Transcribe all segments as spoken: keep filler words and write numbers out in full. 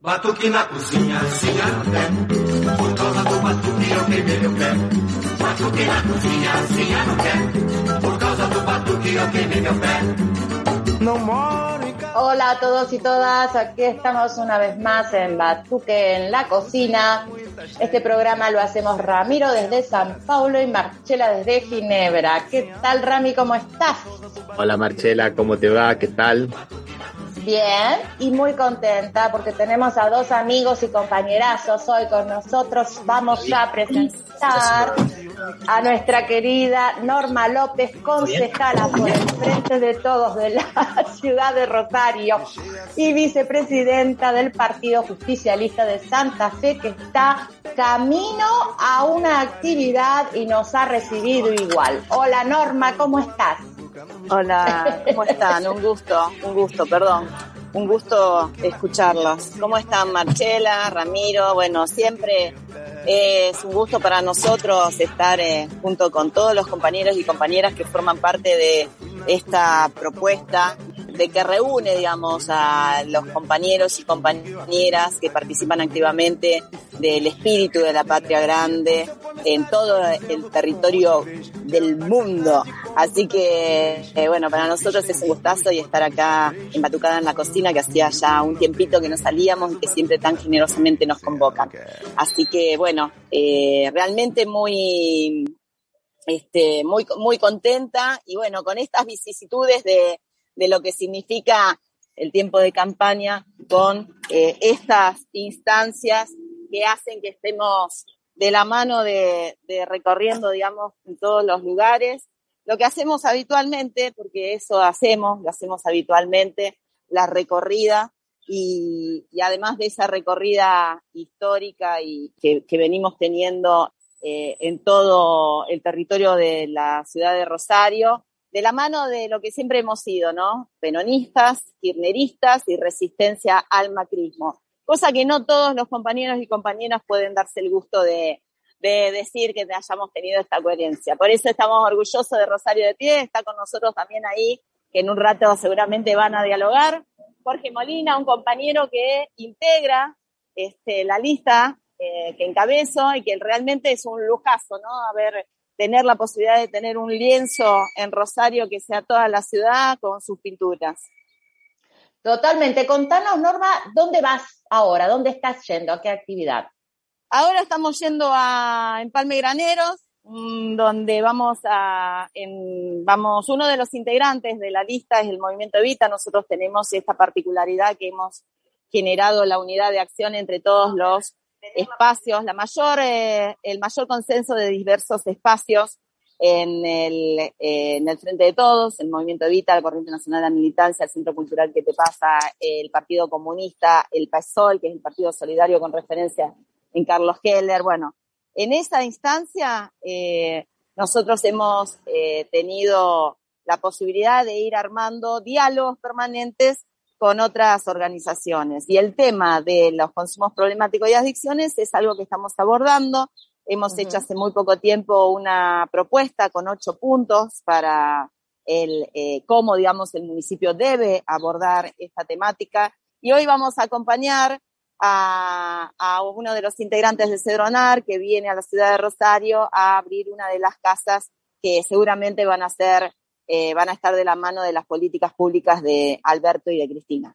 Batuque na cozinha, cozinha no pé, por causa do batuque eu queimei meu pé. Batuque na cozinha, cozinha no pé, por causa do batuque eu queimei meu pé. No moro en casa. Hola a todos y todas, aquí estamos una vez más en Batuque en la Cocina. Este programa lo hacemos Ramiro desde San Paulo y Marchela desde Ginebra. ¿Qué tal, Rami? ¿Cómo estás? Hola Marchela, ¿cómo te va? ¿Qué tal? Bien, y muy contenta porque tenemos a dos amigos y compañerazos hoy con nosotros. Vamos ya a presentar a nuestra querida Norma López, concejala por el Frente de Todos de la ciudad de Rosario y vicepresidenta del Partido Justicialista de Santa Fe, que está camino a una actividad y nos ha recibido igual. Hola Norma, ¿cómo estás? Hola, ¿cómo están? Un gusto, un gusto, perdón. Un gusto escucharlos. ¿Cómo están Marchela, Ramiro? Bueno, siempre es un gusto para nosotros estar eh, junto con todos los compañeros y compañeras que forman parte de esta propuesta de que reúne, digamos, a los compañeros y compañeras que participan activamente del espíritu de la patria grande en todo el territorio del mundo. Así que, eh, bueno, para nosotros es un gustazo y estar acá en Batucada en la Cocina, que hacía ya un tiempito que no salíamos y que siempre tan generosamente nos convocan. Así que, bueno, eh, realmente muy, este, muy, muy contenta y bueno, con estas vicisitudes de de lo que significa el tiempo de campaña con eh, estas instancias que hacen que estemos de la mano de, de recorriendo, digamos, en todos los lugares. Lo que hacemos habitualmente, porque eso hacemos, lo hacemos habitualmente, la recorrida y, y además de esa recorrida histórica y que, que venimos teniendo eh, en todo el territorio de la ciudad de Rosario, de la mano de lo que siempre hemos sido, ¿no? Peronistas, kirchneristas y resistencia al macrismo. Cosa que no todos los compañeros y compañeras pueden darse el gusto de, de decir que hayamos tenido esta coherencia. Por eso estamos orgullosos de Rosario de Pie, está con nosotros también ahí, que en un rato seguramente van a dialogar, Jorge Molina, un compañero que integra este, la lista eh, que encabezo y que realmente es un lujazo, ¿no? A ver, tener la posibilidad de tener un lienzo en Rosario que sea toda la ciudad con sus pinturas. Totalmente. Contanos, Norma, ¿dónde vas ahora? ¿Dónde estás yendo? ¿A qué actividad? Ahora estamos yendo a Empalme Graneros, donde vamos a, en, vamos, uno de los integrantes de la lista es el Movimiento Evita. Nosotros tenemos esta particularidad que hemos generado la unidad de acción entre todos los espacios, la mayor, eh, el mayor consenso de diversos espacios en el, eh, en el Frente de Todos, el Movimiento Evita, la Corriente Nacional de la Militancia, el Centro Cultural Que Te Pasa, el Partido Comunista, el PASOL, que es el Partido Solidario con referencia en Carlos Heller. Bueno, en esa instancia eh, nosotros hemos eh, tenido la posibilidad de ir armando diálogos permanentes con otras organizaciones. Y el tema de los consumos problemáticos y adicciones es algo que estamos abordando. Hemos uh-huh. hecho hace muy poco tiempo una propuesta con ocho puntos para el eh, cómo, digamos, el municipio debe abordar esta temática. Y hoy vamos a acompañar a, a uno de los integrantes de Cedronar, que viene a la ciudad de Rosario a abrir una de las casas que seguramente van a ser Eh, van a estar de la mano de las políticas públicas de Alberto y de Cristina.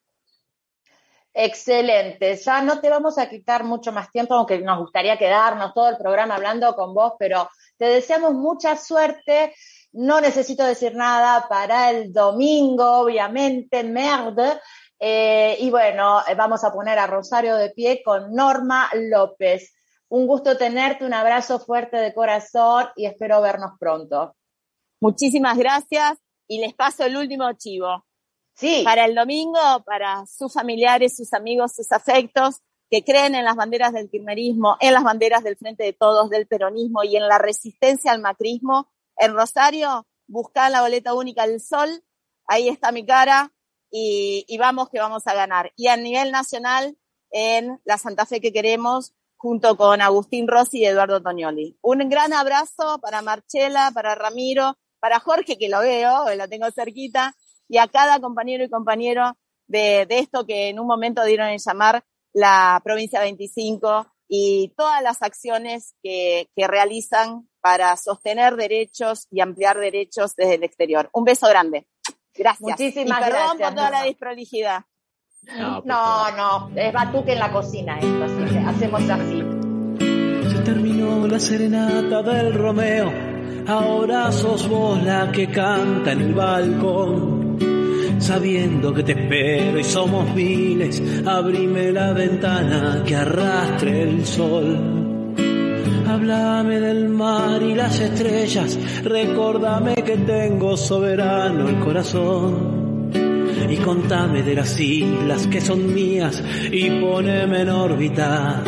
Excelente. Ya no te vamos a quitar mucho más tiempo, aunque nos gustaría quedarnos todo el programa hablando con vos, pero te deseamos mucha suerte. No necesito decir nada para el domingo, obviamente, merde. Eh, y bueno, vamos a poner a Rosario de pie con Norma López. Un gusto tenerte, un abrazo fuerte de corazón y espero vernos pronto. Muchísimas gracias y les paso el último chivo. Sí. Para el domingo, para sus familiares, sus amigos, sus afectos, que creen en las banderas del kirchnerismo, en las banderas del Frente de Todos, del peronismo y en la resistencia al macrismo, en Rosario, buscá la boleta única del Sol, ahí está mi cara y, y vamos que vamos a ganar. Y a nivel nacional, en la Santa Fe que queremos, junto con Agustín Rossi y Eduardo Tognoli. Un gran abrazo para Marchela, para Ramiro, para Jorge, que lo veo, lo tengo cerquita, y a cada compañero y compañero de, de esto que en un momento dieron en llamar la provincia veinticinco y todas las acciones que, que realizan para sostener derechos y ampliar derechos desde el exterior. Un beso grande. Gracias. Muchísimas y perdón gracias, por toda Norma. la desprolijidad. No, por No, favor. no, es batuque en la cocina esto, así que hacemos así. Se terminó la serenata del Romeo, ahora sos vos la que canta en el balcón. Sabiendo que te espero y somos miles, abrime la ventana que arrastre el sol. Háblame del mar y las estrellas, recórdame que tengo soberano el corazón. Y contame de las islas que son mías y poneme en órbita.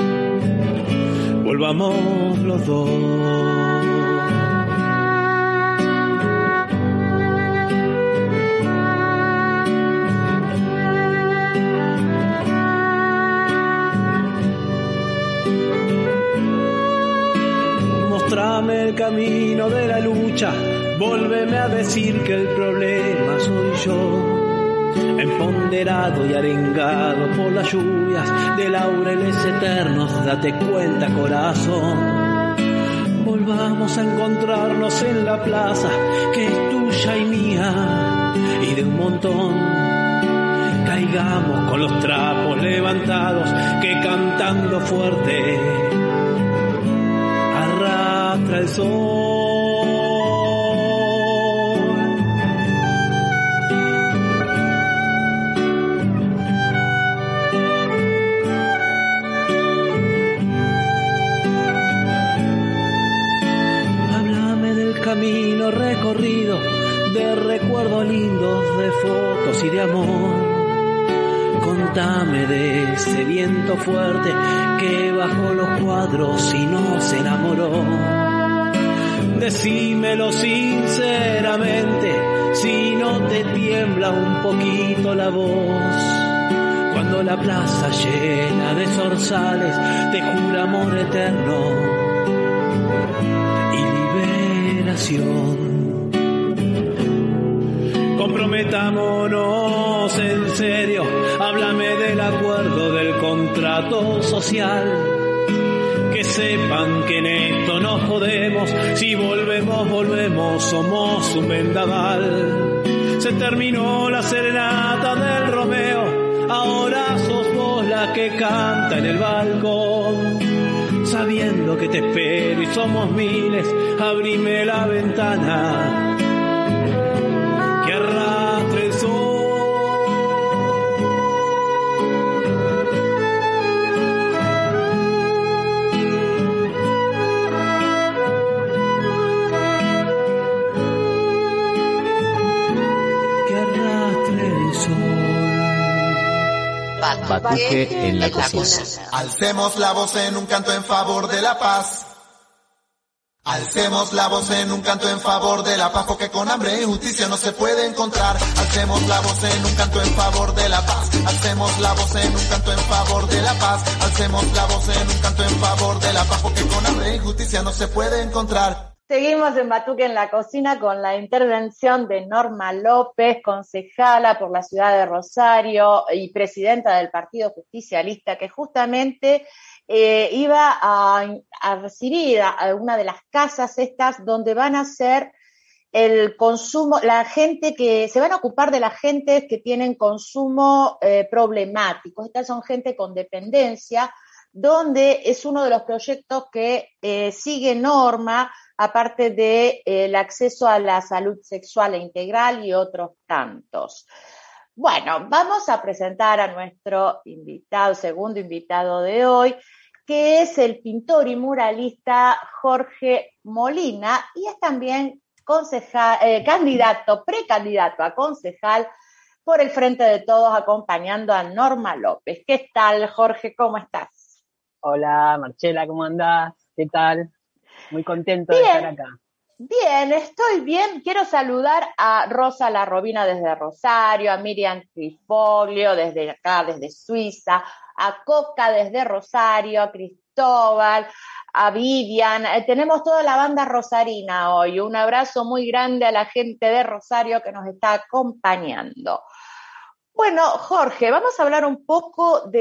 Volvamos los dos. Mostrame el camino de la lucha, volveme a decir que el problema soy yo. Empoderado y arengado por las lluvias de laureles eternos, date cuenta, corazón. Volvamos a encontrarnos en la plaza que es tuya y mía y de un montón. Caigamos con los trapos levantados que cantando fuerte arrastra el sol. Camino recorrido de recuerdos lindos, de fotos y de amor. Contame de ese viento fuerte que bajó los cuadros y nos enamoró. Decímelo sinceramente, si no te tiembla un poquito la voz. Cuando la plaza llena de zorzales te jura amor eterno. Comprometámonos en serio, háblame del acuerdo del contrato social. Que sepan que en esto nos jodemos, si volvemos, volvemos, somos un vendaval. Se terminó la serenata del Romeo, ahora sos vos la que canta en el balcón. Sabiendo que te espero y somos miles, abrime la ventana que arrastre el sol. Que arrastre el sol. Batuque en la cocina. Alcemos la voz en un canto en favor de la paz. Alcemos la voz en un canto en favor de la paz, porque con hambre y justicia no se puede encontrar. Alcemos la voz en un canto en favor de la paz. Alcemos la voz en un canto en favor de la paz. Alcemos la voz en un canto en favor de la paz, porque con hambre y justicia no se puede encontrar. Seguimos en Batuque en la cocina con la intervención de Norma López, concejala por la ciudad de Rosario y presidenta del Partido Justicialista, que justamente eh, iba a, a recibir a, a una de las casas estas donde van a hacer el consumo, la gente que se van a ocupar de la gente que tienen consumo eh, problemático. Estas son gente con dependencia, donde es uno de los proyectos que eh, sigue Norma, aparte de eh, el acceso a la salud sexual e integral y otros tantos. Bueno, vamos a presentar a nuestro invitado, segundo invitado de hoy, que es el pintor y muralista Jorge Molina, y es también concejal, eh, candidato, precandidato a concejal por el Frente de Todos, acompañando a Norma López. ¿Qué tal, Jorge? ¿Cómo estás? Hola, Marchela, ¿cómo andás? ¿Qué tal? Muy contento bien, de estar acá. Bien, estoy bien. Quiero saludar a Rosa La Robina desde Rosario, a Miriam Trifoglio desde acá, desde Suiza, a Coca desde Rosario, a Cristóbal, a Vivian. Eh, tenemos toda la banda rosarina hoy. Un abrazo muy grande a la gente de Rosario que nos está acompañando. Bueno, Jorge, vamos a hablar un poco de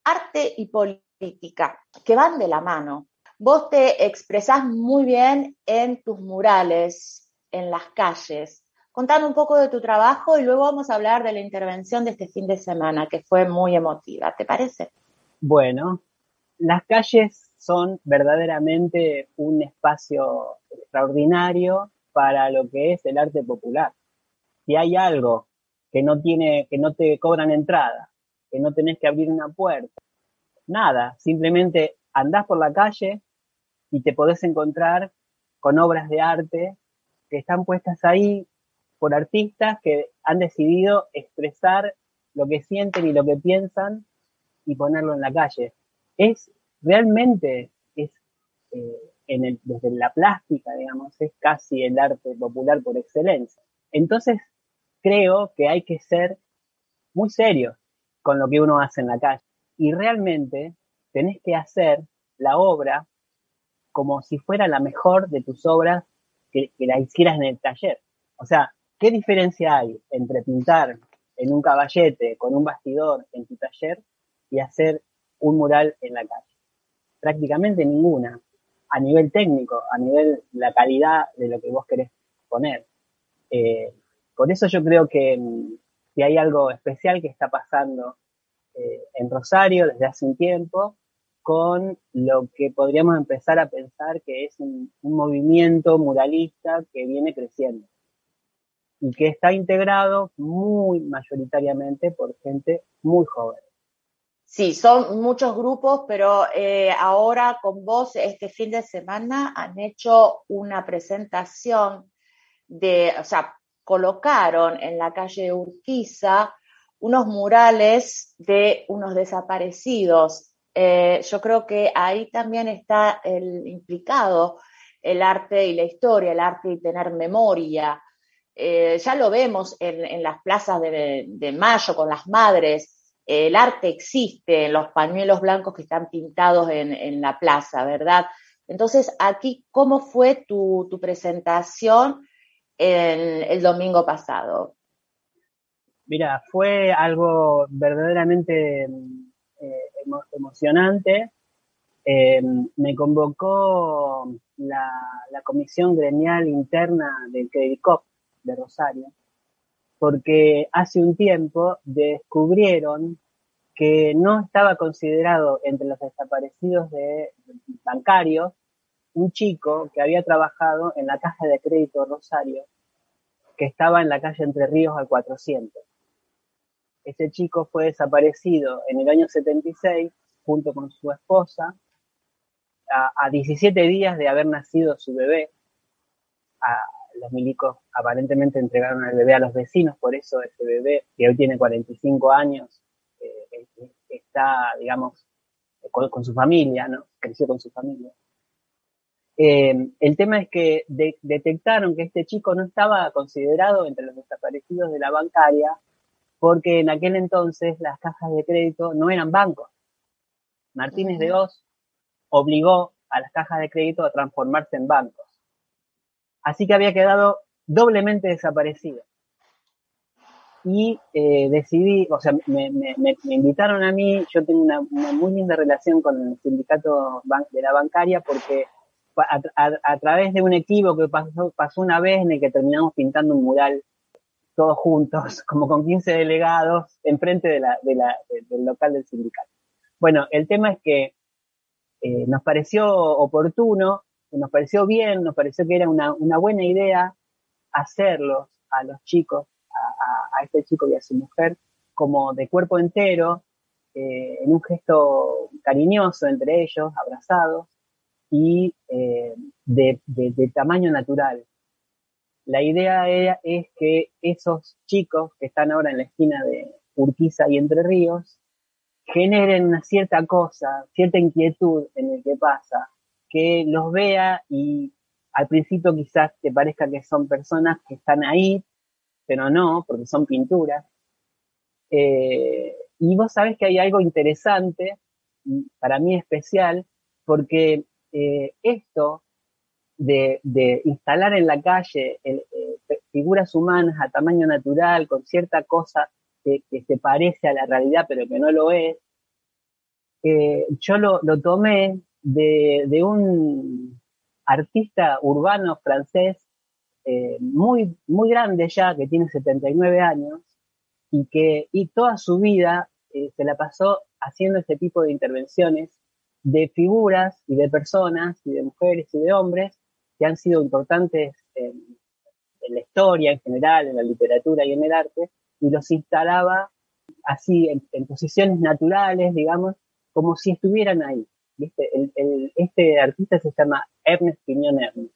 arte y política, que van de la mano. Vos te expresás muy bien en tus murales, en las calles. Contame un poco de tu trabajo y luego vamos a hablar de la intervención de este fin de semana, que fue muy emotiva, ¿te parece? Bueno, las calles son verdaderamente un espacio extraordinario para lo que es el arte popular. Si hay algo que no tiene, que no te cobran entrada, que no tenés que abrir una puerta, nada, simplemente andás por la calle y te podés encontrar con obras de arte que están puestas ahí por artistas que han decidido expresar lo que sienten y lo que piensan y ponerlo en la calle. Es realmente, es eh, en el, desde la plástica, digamos, es casi el arte popular por excelencia. Entonces, creo que hay que ser muy serios con lo que uno hace en la calle. Y realmente tenés que hacer la obra como si fuera la mejor de tus obras que, que la hicieras en el taller. O sea, ¿qué diferencia hay entre pintar en un caballete con un bastidor en tu taller y hacer un mural en la calle? Prácticamente ninguna, a nivel técnico, a nivel de la calidad de lo que vos querés poner. Eh, por eso yo creo que, que hay algo especial que está pasando eh, en Rosario desde hace un tiempo, con lo que podríamos empezar a pensar que es un, un movimiento muralista que viene creciendo y que está integrado muy mayoritariamente por gente muy joven. Sí, son muchos grupos, pero eh, ahora con vos este fin de semana han hecho una presentación de, o sea, colocaron en la calle Urquiza unos murales de unos desaparecidos. Eh, yo creo que ahí también está el implicado el arte y la historia, el arte y tener memoria. Eh, ya lo vemos en, en las plazas de, de Mayo con las madres. Eh, el arte existe en los pañuelos blancos que están pintados en, en la plaza, ¿verdad? Entonces, aquí, ¿cómo fue tu, tu presentación el, el domingo pasado? Mira, fue algo verdaderamente eh, emo- emocionante. Eh, me convocó la, la comisión gremial interna del Credicop de Rosario, porque hace un tiempo descubrieron que no estaba considerado entre los desaparecidos de bancarios un chico que había trabajado en la Caja de Crédito Rosario, que estaba en la calle Entre Ríos al cuatrocientos. Ese chico fue desaparecido en el año setenta y seis junto con su esposa, a, a diecisiete días de haber nacido su bebé. A, los milicos aparentemente entregaron al bebé a los vecinos, por eso ese bebé, que hoy tiene cuarenta y cinco años, eh, está, digamos, con, con su familia, ¿no? Creció con su familia. Eh, el tema es que de, detectaron que este chico no estaba considerado entre los desaparecidos de la bancaria, porque en aquel entonces las cajas de crédito no eran bancos. Martínez de Hoz obligó a las cajas de crédito a transformarse en bancos. Así que había quedado doblemente desaparecido. Y eh, decidí, o sea, me, me, me invitaron a mí, yo tengo una, una muy linda relación con el sindicato de la bancaria, porque a, a, a través de un equivoco que pasó, pasó una vez en el que terminamos pintando un mural todos juntos, como con quince delegados, enfrente de la, de la, de, del local del sindicato. Bueno, el tema es que eh, nos pareció oportuno, nos pareció bien, nos pareció que era una, una buena idea hacerlos a los chicos, a, a, a este chico y a su mujer, como de cuerpo entero, eh, en un gesto cariñoso entre ellos, abrazados, y eh, de, de, de tamaño natural. La idea era, es que esos chicos que están ahora en la esquina de Urquiza y Entre Ríos generen una cierta cosa, cierta inquietud en el que pasa, que los vea y al principio quizás te parezca que son personas que están ahí, pero no, porque son pinturas. Eh, y vos sabés que hay algo interesante, para mí especial, porque eh, esto De, de instalar en la calle el, eh, figuras humanas a tamaño natural, con cierta cosa que, que se parece a la realidad, pero que no lo es, eh, yo lo, lo tomé de, de un artista urbano francés eh, muy, muy grande ya, que tiene setenta y nueve años, y que y toda su vida eh, se la pasó haciendo este tipo de intervenciones de figuras y de personas y de mujeres y de hombres que han sido importantes en, en la historia en general, en la literatura y en el arte, y los instalaba así en, en posiciones naturales, digamos, como si estuvieran ahí. ¿Viste? El, el, este artista se llama Ernest Pignon Ernst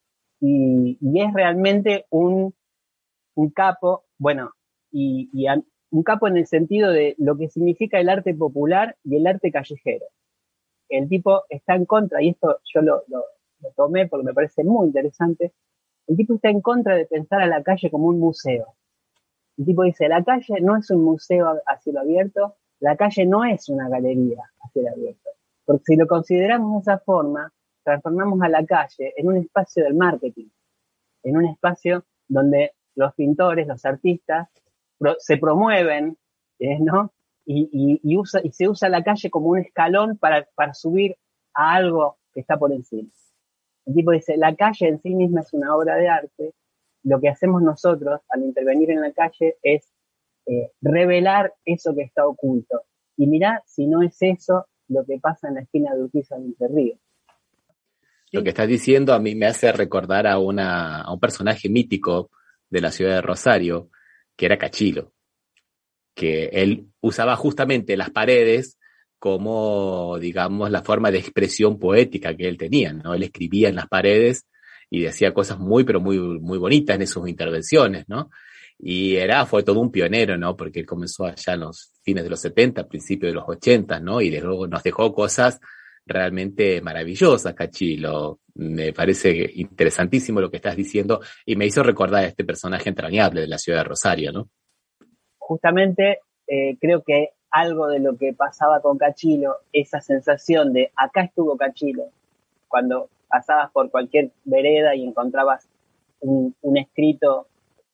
y, y es realmente un, un capo, bueno, y, y a, un capo en el sentido de lo que significa el arte popular y el arte callejero. El tipo está en contra, y esto yo lo, lo, lo tomé porque me parece muy interesante, el tipo está en contra de pensar a la calle como un museo. El tipo dice, la calle no es un museo a cielo abierto, la calle no es una galería a cielo abierto. Porque si lo consideramos de esa forma, transformamos a la calle en un espacio del marketing, en un espacio donde los pintores, los artistas, pro, se promueven, ¿eh? ¿no? Y, y, y, usa, y se usa la calle como un escalón para, para subir a algo que está por encima. El tipo dice, la calle en sí misma es una obra de arte, lo que hacemos nosotros al intervenir en la calle es eh, revelar eso que está oculto. Y mirá si no es eso lo que pasa en la esquina de Urquiza de Entre Ríos. Lo que estás diciendo a mí me hace recordar a, una, a un personaje mítico de la ciudad de Rosario, que era Cachilo, que él usaba justamente las paredes como, digamos, la forma de expresión poética que él tenía, ¿no? Él escribía en las paredes y decía cosas muy, pero muy, muy bonitas en sus intervenciones, ¿no? Y era, fue todo un pionero, ¿no? Porque él comenzó allá en los fines de los setenta, principios de los ochenta, ¿no? Y luego nos dejó cosas realmente maravillosas, Cachilo. Me parece interesantísimo lo que estás diciendo y me hizo recordar a este personaje entrañable de la ciudad de Rosario, ¿no? Justamente eh, creo que algo de lo que pasaba con Cachilo, esa sensación de acá estuvo Cachilo, cuando pasabas por cualquier vereda y encontrabas un, un escrito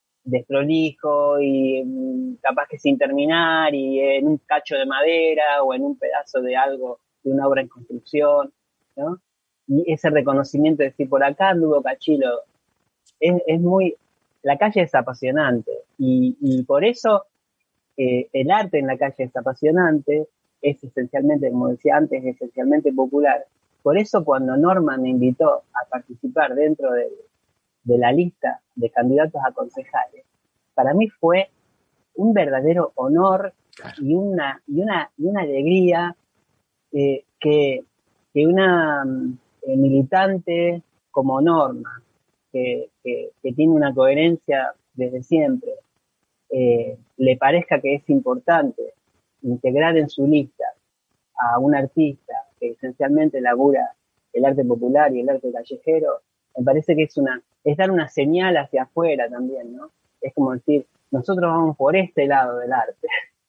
desprolijo y um, capaz que sin terminar y en un cacho de madera o en un pedazo de algo, de una obra en construcción, ¿no? Y ese reconocimiento de decir, por acá anduvo Cachilo, es, es muy, la calle es apasionante y, y por eso eh, el arte en la calle es apasionante, es esencialmente, como decía antes, es esencialmente popular. Por eso cuando Norma me invitó a participar dentro de, de la lista de candidatos a concejales, para mí fue un verdadero honor y una, y una, y una alegría eh, que, que una eh, militante como Norma, que, que, que tiene una coherencia desde siempre, eh, le parezca que es importante integrar en su lista a un artista que esencialmente labura el arte popular y el arte callejero, me parece que es una, es dar una señal hacia afuera también, ¿no? Es como decir, nosotros vamos por este lado del arte.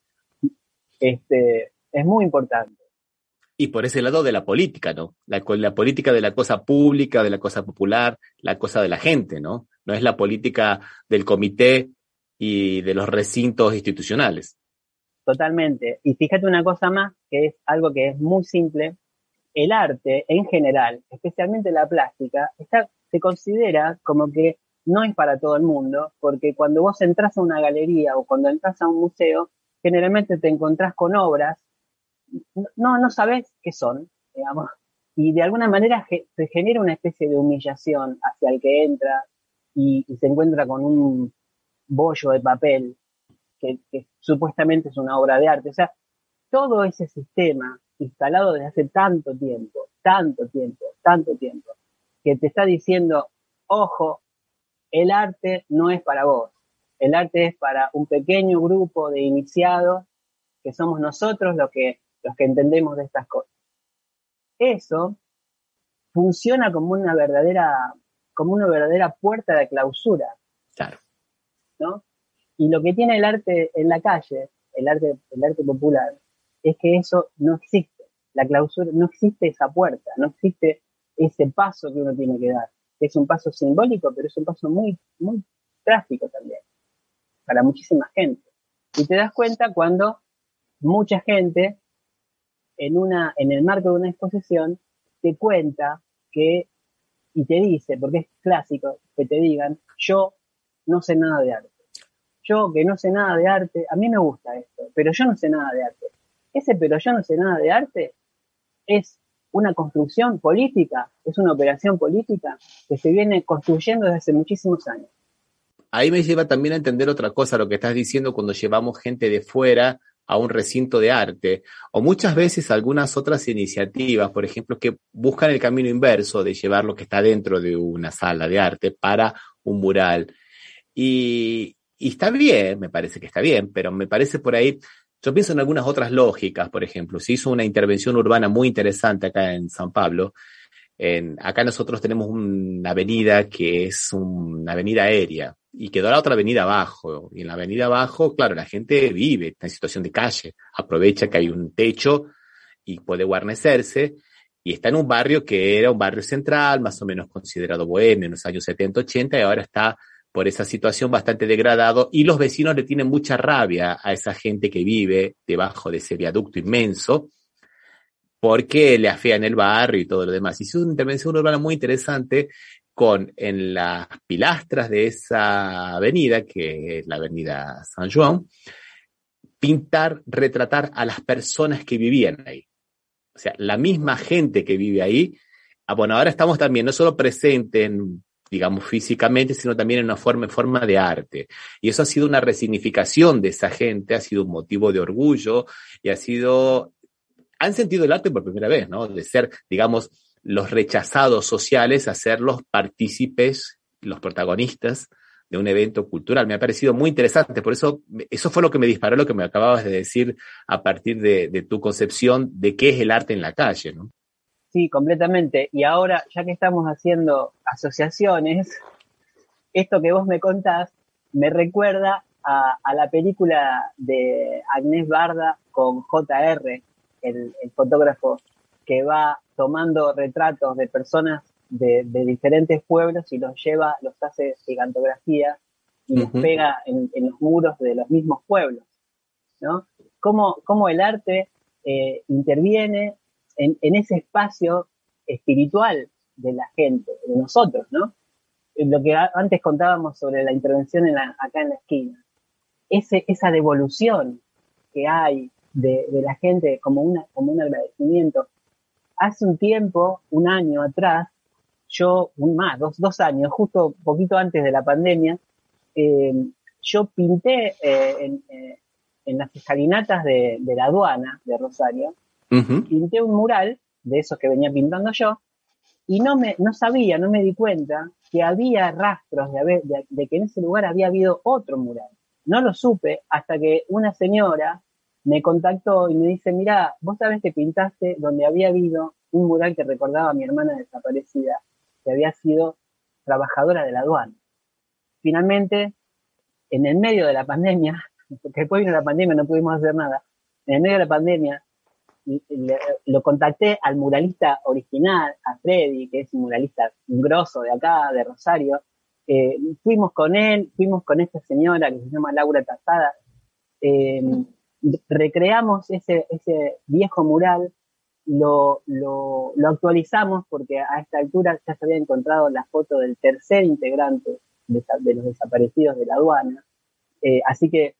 Este, es muy importante. Y por ese lado de la política, ¿no? La, la política de la cosa pública, de la cosa popular, la cosa de la gente, ¿no? No es la política del comité y de los recintos institucionales. Totalmente. Y fíjate una cosa más, que es algo que es muy simple. El arte, en general, especialmente la plástica, está, se considera como que no es para todo el mundo, porque cuando vos entras a una galería o cuando entras a un museo, generalmente te encontrás con obras, no, no sabés qué son, digamos, y de alguna manera ge, se genera una especie de humillación hacia el que entra y, y se encuentra con un bollo de papel que, que supuestamente es una obra de arte. O sea, todo ese sistema instalado desde hace tanto tiempo, tanto tiempo, tanto tiempo, que te está diciendo, ojo, el arte no es para vos, el arte es para un pequeño grupo de iniciados que somos nosotros los que, los que entendemos de estas cosas. Eso funciona como una verdadera, como una verdadera puerta de clausura. Claro. ¿No? Y lo que tiene el arte en la calle, el arte, el arte popular, es que eso no existe. La clausura, no existe esa puerta, no existe ese paso que uno tiene que dar. Es un paso simbólico, pero es un paso muy, muy trágico también, para muchísima gente. Y te das cuenta cuando mucha gente en una, en el marco de una exposición, te cuenta que, y te dice, porque es clásico que te digan, yo no sé nada de arte. Yo que no sé nada de arte, a mí me gusta esto, pero yo no sé nada de arte. Ese pero yo no sé nada de arte es una construcción política, es una operación política que se viene construyendo desde hace muchísimos años. Ahí me lleva también a entender otra cosa, lo que estás diciendo cuando llevamos gente de fuera a un recinto de arte, o muchas veces algunas otras iniciativas, por ejemplo, que buscan el camino inverso de llevar lo que está dentro de una sala de arte para un mural. Y, y está bien, me parece que está bien, pero me parece por ahí, yo pienso en algunas otras lógicas, por ejemplo, se hizo una intervención urbana muy interesante acá en San Pablo. En, acá nosotros tenemos una avenida que es una avenida aérea y quedó la otra avenida abajo. Y en la avenida abajo, claro, la gente vive, está en situación de calle, aprovecha que hay un techo y puede guarnecerse. Y está en un barrio que era un barrio central, más o menos considerado bohemio en los años setenta, ochenta, y ahora está por esa situación bastante degradado. Y los vecinos le tienen mucha rabia a esa gente que vive debajo de ese viaducto inmenso, porque le afean el barrio y todo lo demás. Hizo una intervención urbana muy interesante con, en las pilastras de esa avenida, que es la avenida San Juan, pintar, retratar a las personas que vivían ahí. O sea, la misma gente que vive ahí. Ah, bueno, ahora estamos también no solo presentes en, digamos, físicamente, sino también en una forma, en forma de arte. Y eso ha sido una resignificación de esa gente, ha sido un motivo de orgullo y ha sido... han sentido el arte por primera vez, ¿no? De ser, digamos, los rechazados sociales a ser los partícipes, los protagonistas de un evento cultural. Me ha parecido muy interesante, por eso, eso fue lo que me disparó lo que me acababas de decir a partir de, de tu concepción de qué es el arte en la calle, ¿no? Sí, completamente. Y ahora, ya que estamos haciendo asociaciones, esto que vos me contás me recuerda a, a la película de Agnès Varda con J R, El, el fotógrafo que va tomando retratos de personas de, de diferentes pueblos y los lleva, los hace gigantografía y uh-huh. los pega en, en los muros de los mismos pueblos, ¿no? Cómo, cómo el arte eh, interviene en, en ese espacio espiritual de la gente, de nosotros, ¿no? Lo que antes contábamos sobre la intervención en la, acá en la esquina, ese, esa devolución que hay De, de la gente como una como un agradecimiento. Hace un tiempo, un año atrás, yo, un más, dos, dos años, justo poquito antes de la pandemia, eh, yo pinté eh, en, eh, en las escalinatas de, de la aduana de Rosario, uh-huh. pinté un mural de esos que venía pintando yo, y no me no sabía, no me di cuenta que había rastros de, haber, de, de que en ese lugar había habido otro mural. No lo supe hasta que una señora me contactó y me dice, mirá, vos sabés que pintaste donde había habido un mural que recordaba a mi hermana desaparecida, que había sido trabajadora de la aduana. Finalmente, en el medio de la pandemia, porque después vino la pandemia, no pudimos hacer nada, en el medio de la pandemia, le, lo contacté al muralista original, a Freddy, que es un muralista grosso de acá, de Rosario. Eh, fuimos con él, fuimos con esta señora que se llama Laura Tazada, eh, recreamos ese, ese viejo mural, lo, lo, lo actualizamos porque a esta altura ya se había encontrado la foto del tercer integrante de, de los desaparecidos de la aduana, eh, así que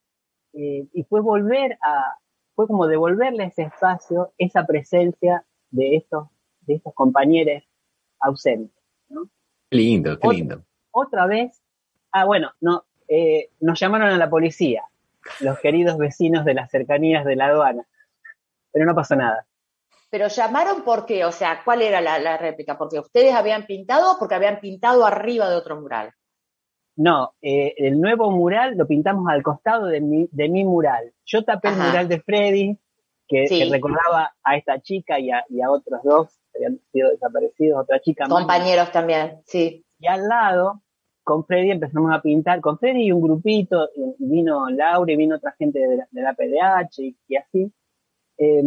eh, y fue volver a fue como devolverle a ese espacio esa presencia de estos de estos compañeros ausentes, ¿no? Qué lindo, qué lindo. Otra, otra vez, ah bueno, no eh, nos llamaron a la policía, los queridos vecinos de las cercanías de la aduana, pero no pasó nada. Pero llamaron ¿por qué? O sea, ¿cuál era la, la réplica? ¿Porque ustedes habían pintado o porque habían pintado arriba de otro mural? No, eh, el nuevo mural lo pintamos al costado de mi, de mi mural. Yo tapé Ajá. el mural de Freddy, que, sí. que recordaba a esta chica y a, y a otros dos que habían sido desaparecidos, otra chica más. Compañeros también, sí. Y al lado, con Freddy empezamos a pintar, con Freddy y un grupito, y vino Laura y vino otra gente de la, de la P D H y, y así. Eh,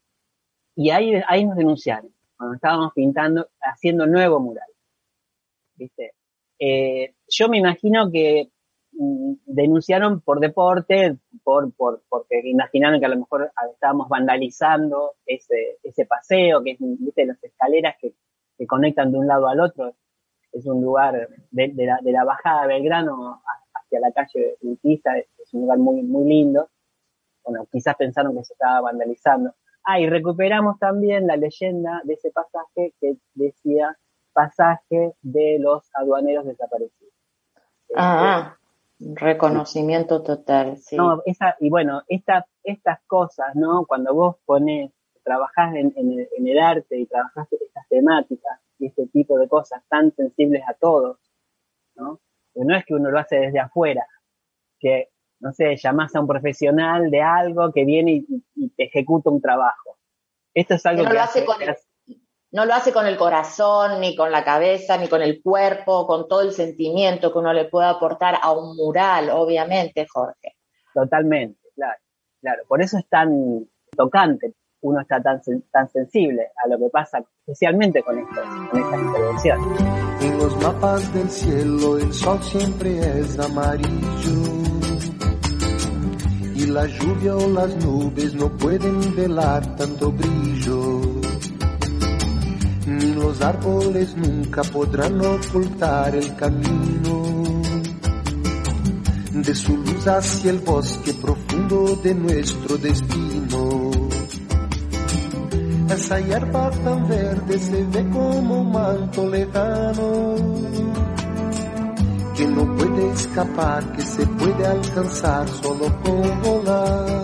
y ahí, ahí nos denunciaron, cuando estábamos pintando, haciendo nuevo mural. ¿Viste? Eh, yo me imagino que denunciaron por deporte, por, por porque imaginaron que a lo mejor estábamos vandalizando ese ese paseo, que es, viste, las escaleras que, que conectan de un lado al otro. Es un lugar de, de, la, de la bajada de Belgrano hacia la calle Urquiza, es un lugar muy, muy lindo. Bueno, quizás pensaron que se estaba vandalizando. Ah, y recuperamos también la leyenda de ese pasaje que decía pasaje de los aduaneros desaparecidos. Ah, este, reconocimiento total, sí. No, esa, y bueno, esta, estas cosas, ¿no? Cuando vos ponés, trabajás en, en, el, en el arte y trabajás estas temáticas y este tipo de cosas tan sensibles a todos, ¿no? Porque no es que uno lo hace desde afuera, que, no sé, llamás a un profesional de algo que viene y, y te ejecuta un trabajo. Esto es algo que no que lo hace, hace, con el, no lo hace con el corazón, ni con la cabeza, ni con el cuerpo, con todo el sentimiento que uno le puede aportar a un mural, obviamente, Jorge. Totalmente, claro, claro. Por eso es tan tocante, uno está tan, tan sensible a lo que pasa, especialmente con, esto, con esta intervención. En los mapas del cielo el sol siempre es amarillo y la lluvia o las nubes no pueden velar tanto brillo, ni los árboles nunca podrán ocultar el camino de su luz hacia el bosque profundo de nuestro destino. Esa hierba tan verde se ve como un manto lejano que no puede escapar, que se puede alcanzar solo con volar.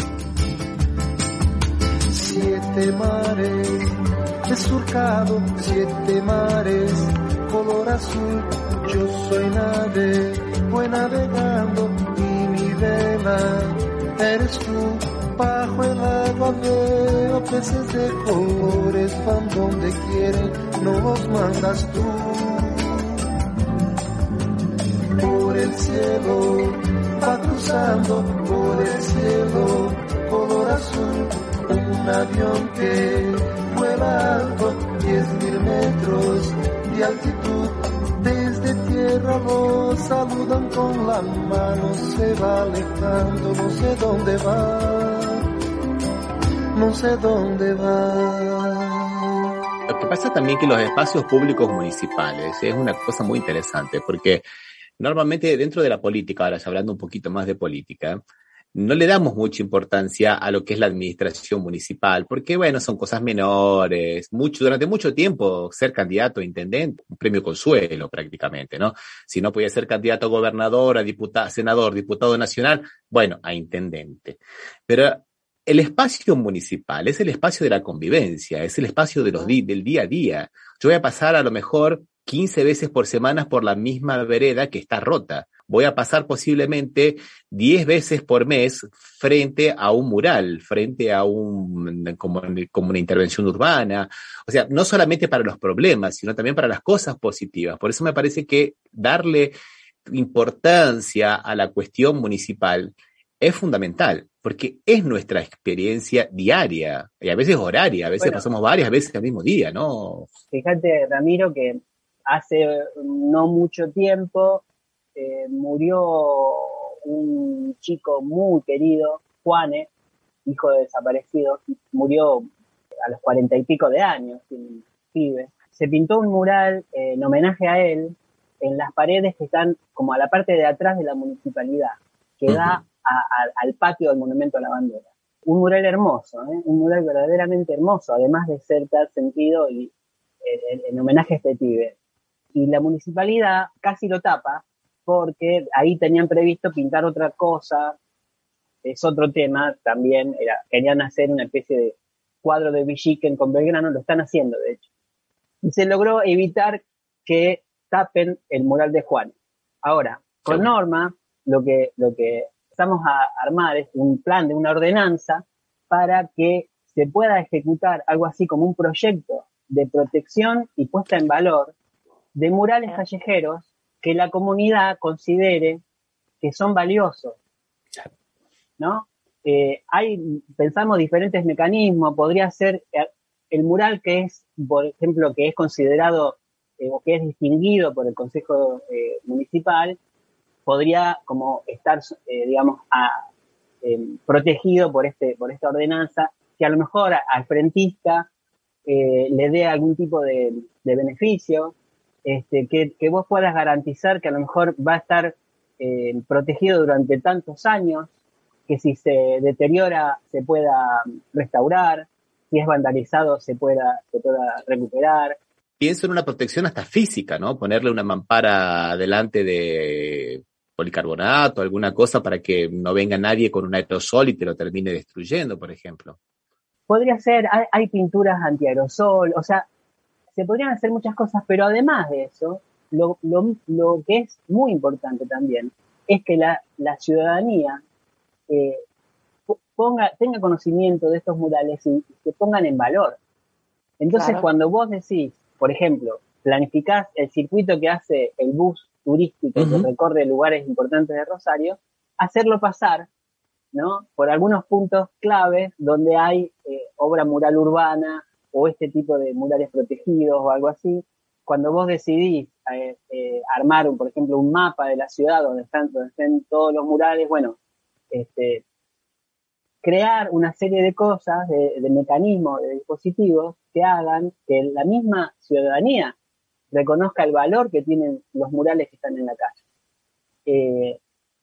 Siete mares he surcado, siete mares, color azul. Yo soy nave, voy navegando y mi vela eres tú. Bajo el agua veo peces de colores, van donde quieren, no los mandas tú. Por el cielo va cruzando, por el cielo color azul, un avión que vuela alto, diez mil metros de altitud. Desde tierra los saludan con la mano, se va alejando, no sé dónde va, no sé dónde va. Lo que pasa también que los espacios públicos municipales es una cosa muy interesante, porque normalmente dentro de la política, ahora ya hablando un poquito más de política, no le damos mucha importancia a lo que es la administración municipal, porque bueno, son cosas menores, mucho, durante mucho tiempo ser candidato a intendente, un premio consuelo prácticamente, ¿no? Si no podía ser candidato a gobernador, a diputado, senador, diputado nacional, bueno, a intendente. Pero el espacio municipal es el espacio de la convivencia, es el espacio de los di- del día a día. Yo voy a pasar a lo mejor quince veces por semana por la misma vereda que está rota. Voy a pasar posiblemente diez veces por mes frente a un mural, frente a un, como, como una intervención urbana. O sea, no solamente para los problemas, sino también para las cosas positivas. Por eso me parece que darle importancia a la cuestión municipal es fundamental, porque es nuestra experiencia diaria, y a veces horaria, a veces bueno, pasamos varias veces al mismo día, ¿no? Fíjate, Ramiro, que hace no mucho tiempo eh, murió un chico muy querido, Juane, hijo de desaparecidos, murió a los cuarenta y pico de años, un pibe. Se pintó un mural eh, en homenaje a él en las paredes que están como a la parte de atrás de la municipalidad, que uh-huh. da a, a, al patio del Monumento a la Bandera. Un mural hermoso, ¿eh? Un mural verdaderamente hermoso, además de ser tal sentido y en, en homenaje a este pibe. Y la municipalidad casi lo tapa porque ahí tenían previsto pintar otra cosa, es otro tema también, era, querían hacer una especie de cuadro de Villiquen con Belgrano, lo están haciendo de hecho. Y se logró evitar que tapen el mural de Juan. Ahora, con sí. Norma, lo que, lo que empezamos a armar es un plan de una ordenanza para que se pueda ejecutar algo así como un proyecto de protección y puesta en valor de murales callejeros que la comunidad considere que son valiosos, ¿no? Eh, hay, pensamos diferentes mecanismos, podría ser el mural que es, por ejemplo, que es considerado eh, o que es distinguido por el Consejo eh, Municipal, podría como estar, eh, digamos, a, eh, protegido por este por esta ordenanza, que a lo mejor al frentista eh, le dé algún tipo de, de beneficio, este, que, que vos puedas garantizar que a lo mejor va a estar eh, protegido durante tantos años, que si se deteriora se pueda restaurar, si es vandalizado se pueda, se pueda recuperar. Pienso en una protección hasta física, ¿no? Ponerle una mampara delante de policarbonato, alguna cosa para que no venga nadie con un aerosol y te lo termine destruyendo, por ejemplo. Podría ser, hay, hay pinturas antiaerosol, o sea, se podrían hacer muchas cosas, pero además de eso, lo, lo, lo que es muy importante también es que la, la ciudadanía eh, ponga, tenga conocimiento de estos murales y, y se pongan en valor. Entonces, claro, cuando vos decís, por ejemplo, planificás el circuito que hace el bus turístico uh-huh. que recorre lugares importantes de Rosario, hacerlo pasar, ¿no?, por algunos puntos claves donde hay eh, obra mural urbana o este tipo de murales protegidos o algo así. Cuando vos decidís eh, eh, armar, un, por ejemplo, un mapa de la ciudad donde están, donde estén todos los murales, bueno, este, crear una serie de cosas, de, de mecanismos, de dispositivos que hagan que la misma ciudadanía reconozca el valor que tienen los murales que están en la calle. Eh,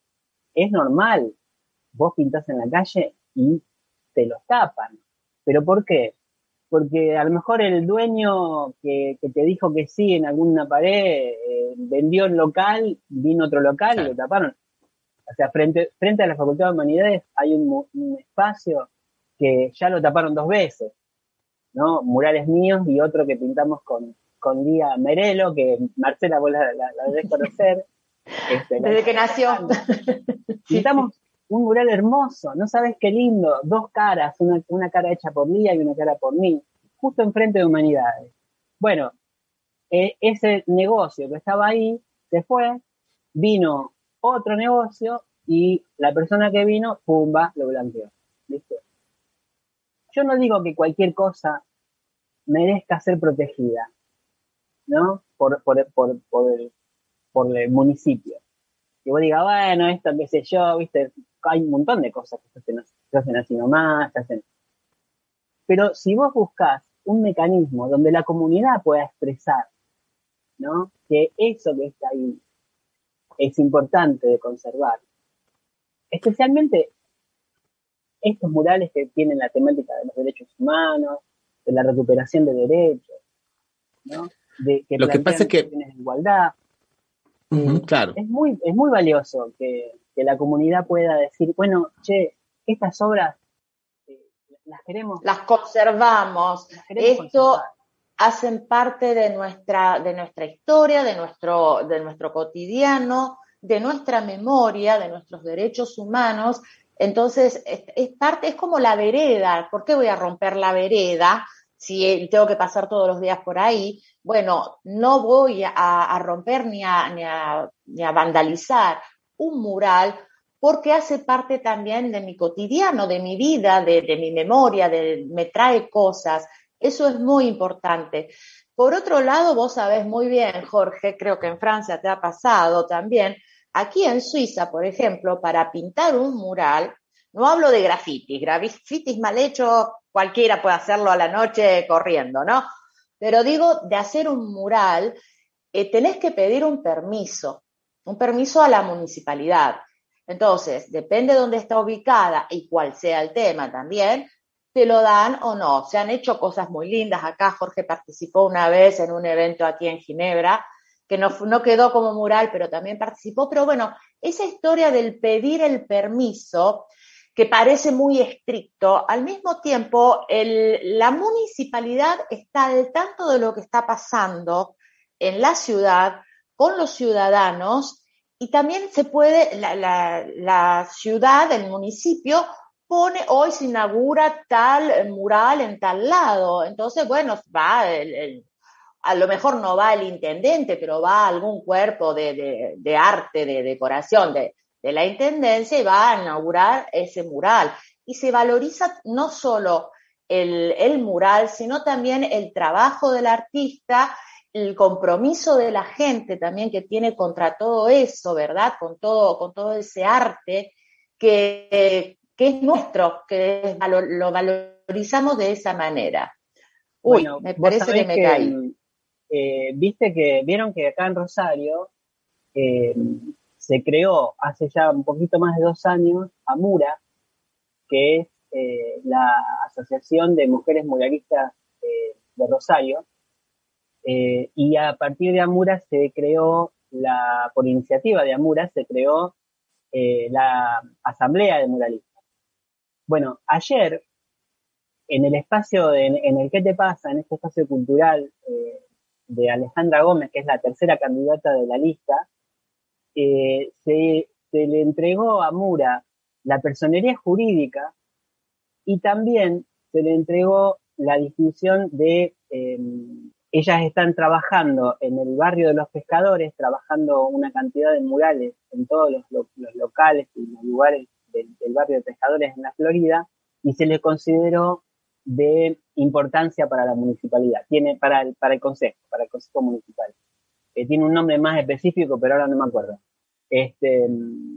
es normal, vos pintás en la calle y te los tapan. ¿Pero por qué? Porque a lo mejor el dueño que, que te dijo que sí en alguna pared, eh, vendió el local, vino otro local, claro, y lo taparon. O sea, frente, frente a la Facultad de Humanidades hay un, un espacio que ya lo taparon dos veces, ¿no? Murales míos y otro que pintamos con, con Lía Merelo, que Marcela vos la, la, la debés conocer. Este, Desde que nació. Pintamos un mural hermoso, no sabes qué lindo, dos caras, una, una cara hecha por Lía y una cara por mí, justo enfrente de Humanidades. Bueno, eh, ese negocio que estaba ahí se fue, vino otro negocio y la persona que vino, pumba, lo blanqueó. ¿Viste? Yo no digo que cualquier cosa merezca ser protegida, ¿no? Por, por, por, por, el, por el municipio. Que vos digas, bueno, esto, qué sé yo, ¿viste? Hay un montón de cosas que se hacen, se hacen así nomás, se hacen. Pero si vos buscás un mecanismo donde la comunidad pueda expresar, ¿no?, que eso que está ahí es importante de conservar, especialmente estos murales que tienen la temática de los derechos humanos, de la recuperación de derechos, ¿no?, de que lo que pasa es que de igualdad. Uh-huh, eh, claro. Es muy, es muy valioso que, que la comunidad pueda decir, bueno, che, estas obras eh, las queremos. Las conservamos. Las queremos Esto conservar. Hacen parte de nuestra, de nuestra historia, de nuestro, de nuestro cotidiano, de nuestra memoria, de nuestros derechos humanos. Entonces, es, es parte, es como la vereda. ¿Por qué voy a romper la vereda si tengo que pasar todos los días por ahí? Bueno, no voy a, a romper ni a, ni, a, ni a vandalizar un mural porque hace parte también de mi cotidiano, de mi vida, de, de mi memoria, de, me trae cosas. Eso es muy importante. Por otro lado, vos sabés muy bien, Jorge, creo que en Francia te ha pasado también. Aquí en Suiza, por ejemplo, para pintar un mural, no hablo de grafitis, grafitis mal hecho, cualquiera puede hacerlo a la noche corriendo, ¿no? Pero digo, de hacer un mural, eh, tenés que pedir un permiso, un permiso a la municipalidad. Entonces, depende de dónde está ubicada y cuál sea el tema también, te lo dan o no. Se han hecho cosas muy lindas. Acá Jorge participó una vez en un evento aquí en Ginebra, que no, no quedó como mural, pero también participó. Pero bueno, esa historia del pedir el permiso, que parece muy estricto, al mismo tiempo el, la municipalidad está al tanto de lo que está pasando en la ciudad, con los ciudadanos, y también se puede, la, la, la ciudad, el municipio, pone, hoy se inaugura tal mural en tal lado. Entonces, bueno, va el, el, a lo mejor no va el intendente, pero va algún cuerpo de, de, de arte, de decoración de, de la intendencia y va a inaugurar ese mural. Y se valoriza no solo el, el mural, sino también el trabajo del artista el compromiso de la gente también que tiene contra todo eso, ¿verdad? Con todo, con todo ese arte que, que es nuestro, que es, lo valorizamos de esa manera. Uy, bueno, me parece que me que, caí. Eh, viste que, vieron que acá en Rosario eh, se creó hace ya un poquito más de dos años AMURA, que es eh, la Asociación de Mujeres Muralistas eh, de Rosario, eh, y a partir de AMURA se creó, la, por iniciativa de AMURA, se creó eh, la Asamblea de Muralistas. Bueno, ayer, en el espacio, de, en el ¿Qué te pasa?, en este espacio cultural eh, de Alejandra Gómez, que es la tercera candidata de la lista, eh, se, se le entregó a AMURA la personería jurídica y también se le entregó la distinción de, eh, ellas están trabajando en el barrio de los pescadores, trabajando una cantidad de murales en todos los, los, los locales y los lugares del, del barrio de pescadores en la Florida, y se le consideró de importancia para la municipalidad, tiene para el, para el consejo, para el consejo municipal. Eh, tiene un nombre más específico, pero ahora no me acuerdo. Este,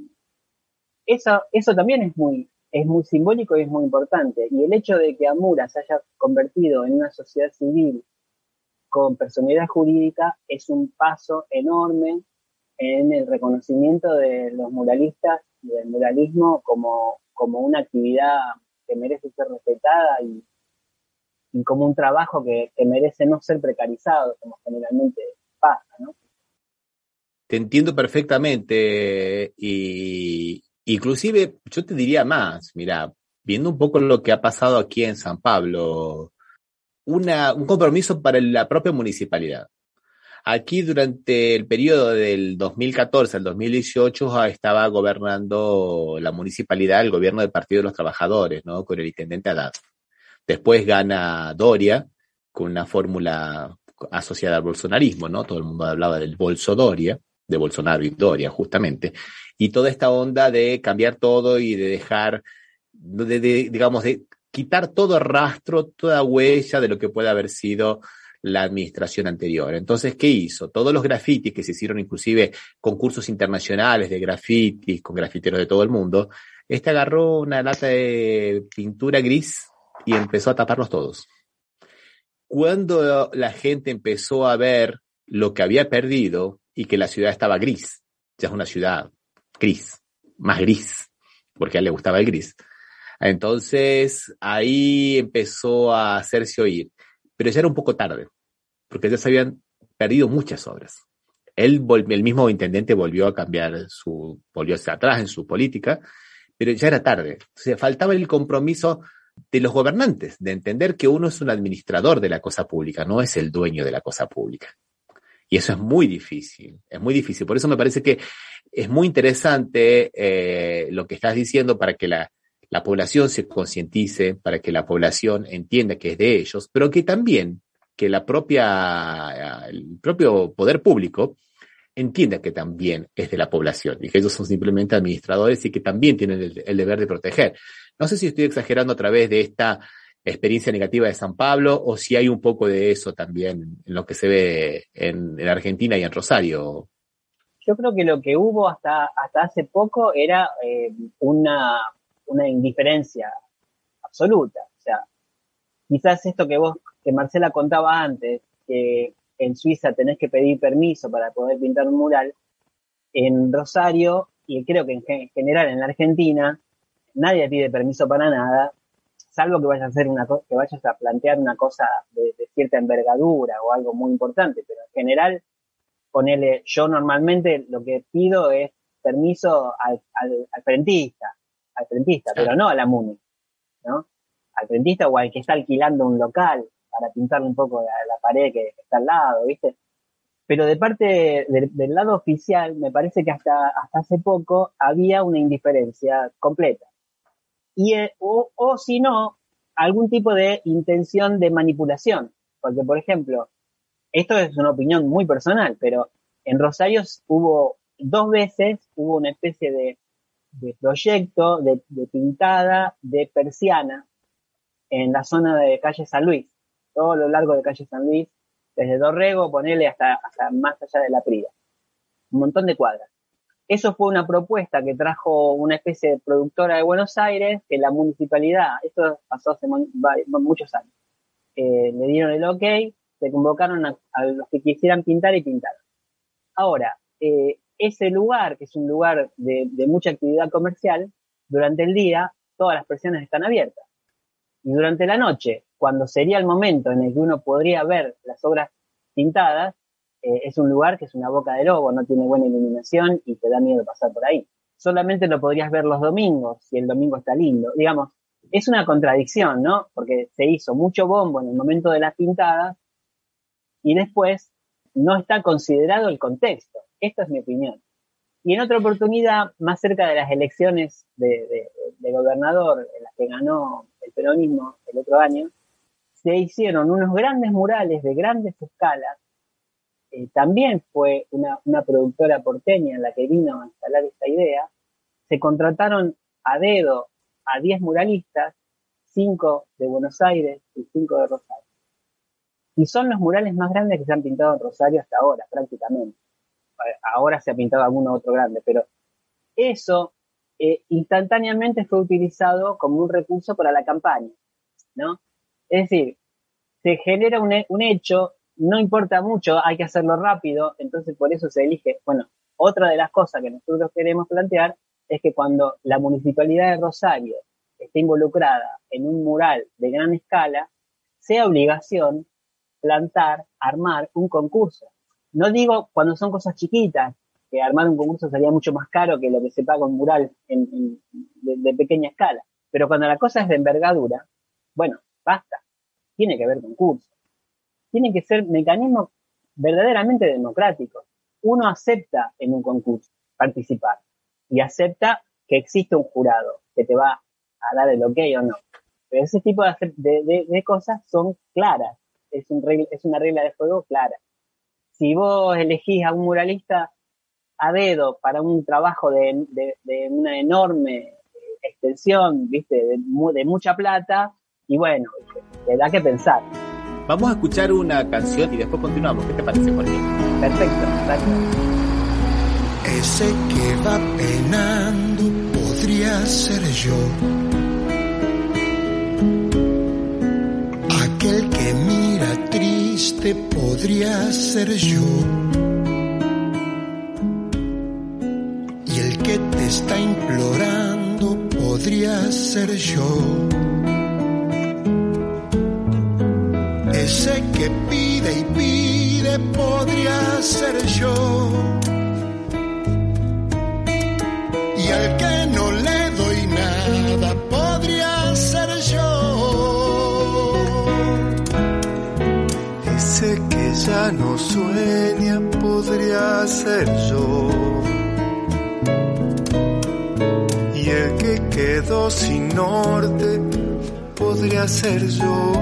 eso, eso también es muy, es muy simbólico y es muy importante. Y el hecho de que AMURA se haya convertido en una sociedad civil con personalidad jurídica es un paso enorme en el reconocimiento de los muralistas y del muralismo como, como una actividad que merece ser respetada y, y como un trabajo que, que merece no ser precarizado, como generalmente pasa, ¿no? Te entiendo perfectamente, y inclusive yo te diría más, mira, viendo un poco lo que ha pasado aquí en San Pablo, una, un compromiso para la propia municipalidad. Aquí durante el periodo del dos mil catorce al dos mil dieciocho estaba gobernando la municipalidad, el gobierno del Partido de los Trabajadores, ¿no? Con el intendente Haddad. Después gana Doria con una fórmula asociada al bolsonarismo, ¿no? Todo el mundo hablaba del Bolso Doria, de Bolsonaro y Doria, justamente. Y toda esta onda de cambiar todo y de dejar, de, de, digamos, de quitar todo rastro, toda huella de lo que puede haber sido la administración anterior. Entonces, ¿qué hizo? Todos los grafitis que se hicieron, inclusive concursos internacionales de grafitis con grafiteros de todo el mundo, este agarró una lata de pintura gris y empezó a taparlos todos. Cuando la gente empezó a ver lo que había perdido y que la ciudad estaba gris, ya es una ciudad gris, más gris, porque a él le gustaba el gris. Entonces, ahí empezó a hacerse oír. Pero ya era un poco tarde, porque ya se habían perdido muchas obras. Él, el mismo intendente volvió a cambiar su, volvió hacia atrás en su política, pero ya era tarde. O sea, faltaba el compromiso de los gobernantes, de entender que uno es un administrador de la cosa pública, no es el dueño de la cosa pública. Y eso es muy difícil, es muy difícil. Por eso me parece que es muy interesante eh, lo que estás diciendo para que la, la población se concientice, para que la población entienda que es de ellos, pero que también que la propia, el propio poder público entienda que también es de la población y que ellos son simplemente administradores y que también tienen el, el deber de proteger. No sé si estoy exagerando a través de esta experiencia negativa de San Pablo o si hay un poco de eso también en lo que se ve en, en Argentina y en Rosario. Yo creo que lo que hubo hasta, hasta hace poco era eh, una, una indiferencia absoluta. O sea, quizás esto que vos, que Marcela contaba antes, que en Suiza tenés que pedir permiso para poder pintar un mural, en Rosario, y creo que en general en la Argentina, nadie pide permiso para nada, salvo que vayas a hacer una co- que vayas a plantear una cosa de, de cierta envergadura o algo muy importante, pero en general, ponele, yo normalmente lo que pido es permiso al, al, al frentista, al frentista, pero no a la MUNI, ¿no? Al frentista o al que está alquilando un local para pintarle un poco la, la pared que está al lado, ¿viste? Pero de parte de, del lado oficial, me parece que hasta, hasta hace poco había una indiferencia completa. Y, eh, o, o si no, algún tipo de intención de manipulación. Porque, por ejemplo, esto es una opinión muy personal, pero en Rosario hubo dos veces, hubo una especie de, de proyecto de, de pintada de persiana en la zona de calle San Luis. Todo lo largo de calle San Luis desde Dorrego, ponele hasta, hasta más allá de La Prida. Un montón de cuadras. Eso fue una propuesta que trajo una especie de productora de Buenos Aires, que la municipalidad, esto pasó hace muchos años, eh, le dieron el ok, se convocaron a, a los que quisieran pintar y pintaron. Ahora, eh, ese lugar, que es un lugar de, de mucha actividad comercial, durante el día todas las persianas están abiertas. Y durante la noche, cuando sería el momento en el que uno podría ver las obras pintadas, eh, es un lugar que es una boca de lobo, no tiene buena iluminación y te da miedo pasar por ahí. Solamente lo podrías ver los domingos, si el domingo está lindo. Digamos, es una contradicción, ¿no? Porque se hizo mucho bombo en el momento de las pintadas y después no está considerado el contexto. Esta es mi opinión. Y en otra oportunidad, más cerca de las elecciones de, de, de gobernador, en las que ganó el peronismo el otro año, se hicieron unos grandes murales de grandes escalas. Eh, también fue una, una productora porteña la que vino a instalar esta idea. Se contrataron a dedo a diez muralistas, cinco de Buenos Aires y cinco de Rosario. Y son los murales más grandes que se han pintado en Rosario hasta ahora, prácticamente. Ahora se ha pintado alguno otro grande, pero eso eh, instantáneamente fue utilizado como un recurso para la campaña, ¿no? Es decir, se genera un, un hecho, no importa mucho, hay que hacerlo rápido, entonces por eso se elige. Bueno, otra de las cosas que nosotros queremos plantear es que cuando la Municipalidad de Rosario esté involucrada en un mural de gran escala, sea obligación plantar, armar un concurso. No digo cuando son cosas chiquitas, que armar un concurso sería mucho más caro que lo que se paga un mural en, en, de, de pequeña escala. Pero cuando la cosa es de envergadura, bueno, basta. Tiene que haber concurso. Tiene que ser mecanismos verdaderamente democráticos. Uno acepta en un concurso participar y acepta que existe un jurado que te va a dar el ok o no. Pero ese tipo de, de, de, de cosas son claras. Es, un regla, es una regla de juego clara. Si vos elegís a un muralista a dedo para un trabajo de, de, de una enorme extensión, ¿viste? De, de mucha plata, y bueno, te da que pensar. Vamos a escuchar una canción y después continuamos. ¿Qué te parece, Jorge? Perfecto, gracias. Ese que va penando podría ser yo. Aquel que mira triste podría ser yo. Y el que te está implorando podría ser yo. Ese que pide y pide podría ser yo. Y al que no le doy nada podría ser yo. Ese que ya no sueña podría ser yo. Y el que quedó sin norte podría ser yo.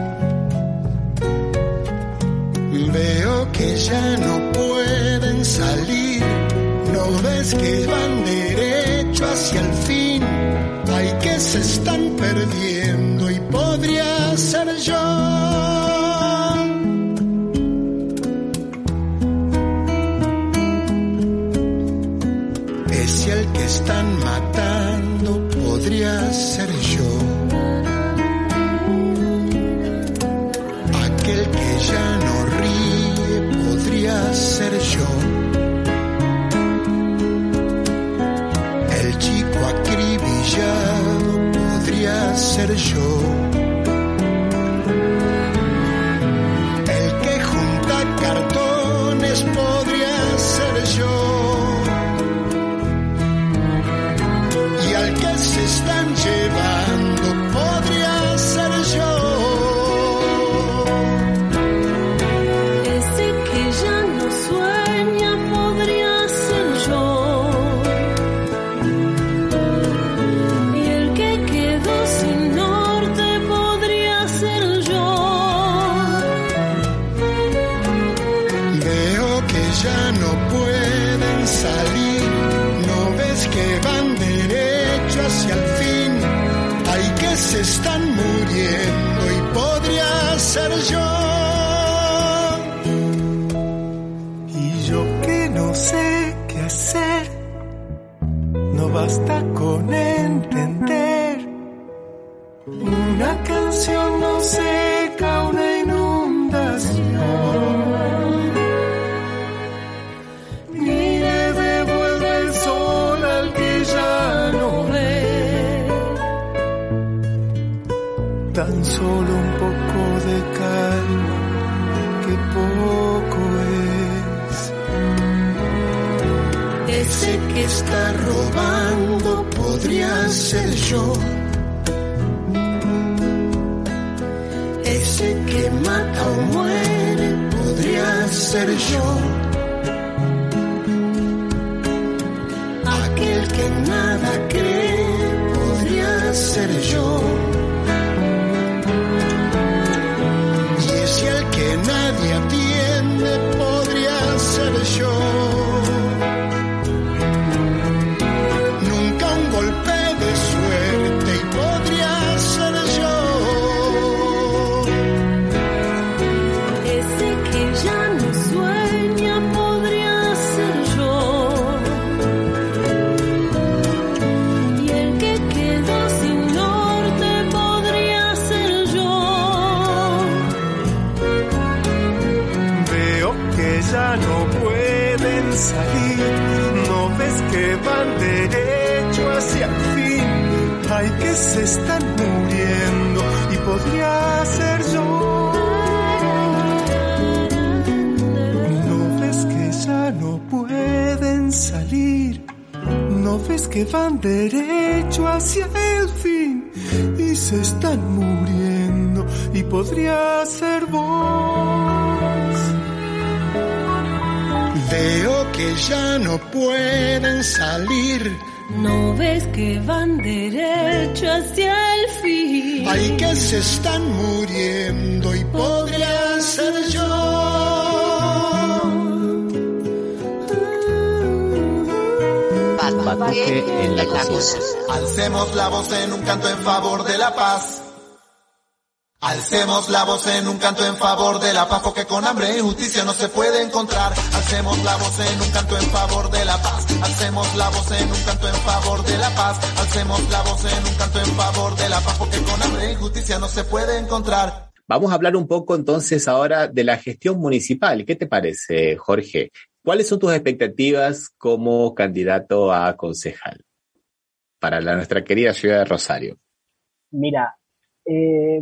Veo que ya no pueden salir, no ves que van derecho hacia el fin, ay que se están perdiendo y podría ser yo. Ese al que están matando podría ser yo. Aquel que ya no ríe podría ser yo. El chico acribillado podría ser yo. El que junta cartones podría ser yo. Y al que se están llevando podría ser yo. Se están muriendo y podría ser yo. basta con entender. Una canción no seca una inundación, ni le devuelve el sol al que ya no ve. Tan solo un poco de calma, que poco es. Ese que está robando podría ser yo. Ese que mata o muere podría ser yo. Aquel que nada cree podría ser yo. Y ese al que nadie atiende podría ser yo. Nunca un golpe de suerte y podría ser yo. Ese que ya no sueña podría ser yo. Y el que quedó sin norte podría ser yo. Veo que ya no pueden salir, no ves que van derecho hacia el fin. Ay, que se están muriendo y podría ser yo. No ves que ya no pueden salir, no ves que van derecho hacia el fin y se están muriendo y podría ser vos. Veo que ya no pueden salir, No ves que van derecho hacia el fin. ay, que se están muriendo y podría ser yo. Batuque en la cocina. Alcemos la voz en un canto en favor de la paz. Alcemos la voz en un canto en favor de la paz, porque con hambre e injusticia no se puede encontrar. Alcemos la voz en un canto en favor de la paz. Alcemos la voz en un canto en favor de la paz. Alcemos la voz en un canto en favor de la paz, porque con hambre e injusticia no se puede encontrar. Vamos a hablar un poco entonces ahora de la gestión municipal. ¿Qué te parece, Jorge? ¿Cuáles son tus expectativas como candidato a concejal para la, nuestra querida ciudad de Rosario? Mira, eh,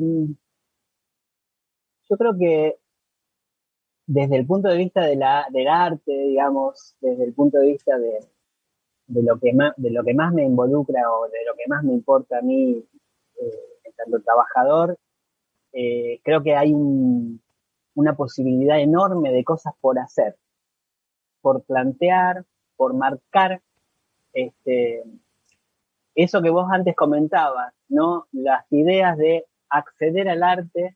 yo creo que desde el punto de vista de la, del arte, digamos, desde el punto de vista de, de, lo que más, de lo que más me involucra o de lo que más me importa a mí, eh, tanto trabajador, eh, creo que hay un, una posibilidad enorme de cosas por hacer, por plantear, por marcar, este, eso que vos antes comentabas, ¿no? Las ideas de acceder al arte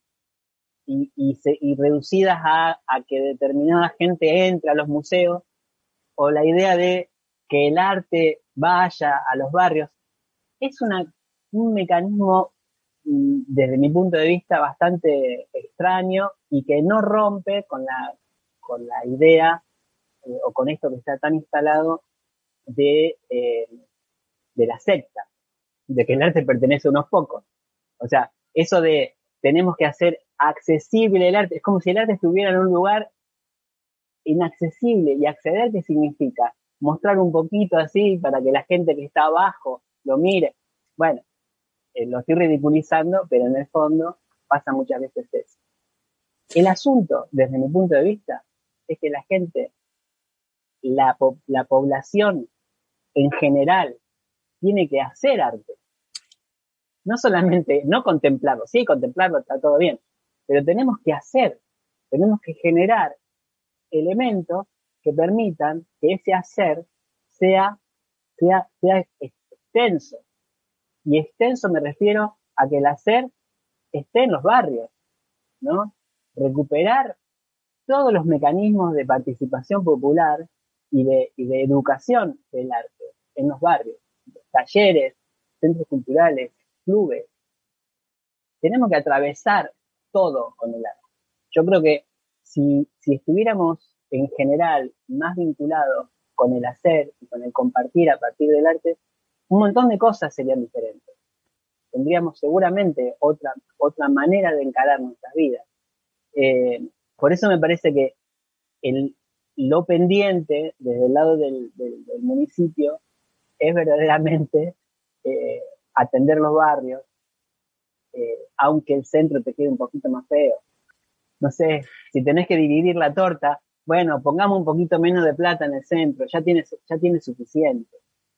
y, y, se, y reducidas a, a que determinada gente entre a los museos, o la idea de que el arte vaya a los barrios, es una, un mecanismo, desde mi punto de vista, bastante extraño y que no rompe con la, con la idea eh, o con esto que está tan instalado de, eh, de la secta, de que el arte pertenece a unos pocos. O sea, eso de tenemos que hacer accesible el arte, es como si el arte estuviera en un lugar inaccesible. ¿Y acceder qué significa? Mostrar un poquito así para que la gente que está abajo lo mire. Bueno, eh, lo estoy ridiculizando, pero en el fondo pasa muchas veces eso. El asunto, desde mi punto de vista, es que la gente, la, po- la población en general, tiene que hacer arte. No solamente, no contemplarlo, sí, contemplarlo está todo bien, pero tenemos que hacer, tenemos que generar elementos que permitan que ese hacer sea, sea, sea extenso. Y extenso me refiero a que el hacer esté en los barrios, ¿no? Recuperar todos los mecanismos de participación popular y de, y de educación del arte en los barrios, talleres, centros culturales, clubes. Tenemos que atravesar todo con el arte. Yo creo que si, si estuviéramos en general más vinculados con el hacer y con el compartir a partir del arte, un montón de cosas serían diferentes. Tendríamos seguramente otra, otra manera de encarar nuestras vidas. Eh, por eso me parece que el, lo pendiente desde el lado del, del, del municipio es verdaderamente eh, atender los barrios, eh, aunque el centro te quede un poquito más feo. No sé, si tenés que dividir la torta, bueno, pongamos un poquito menos de plata en el centro, ya tiene, ya tiene suficiente.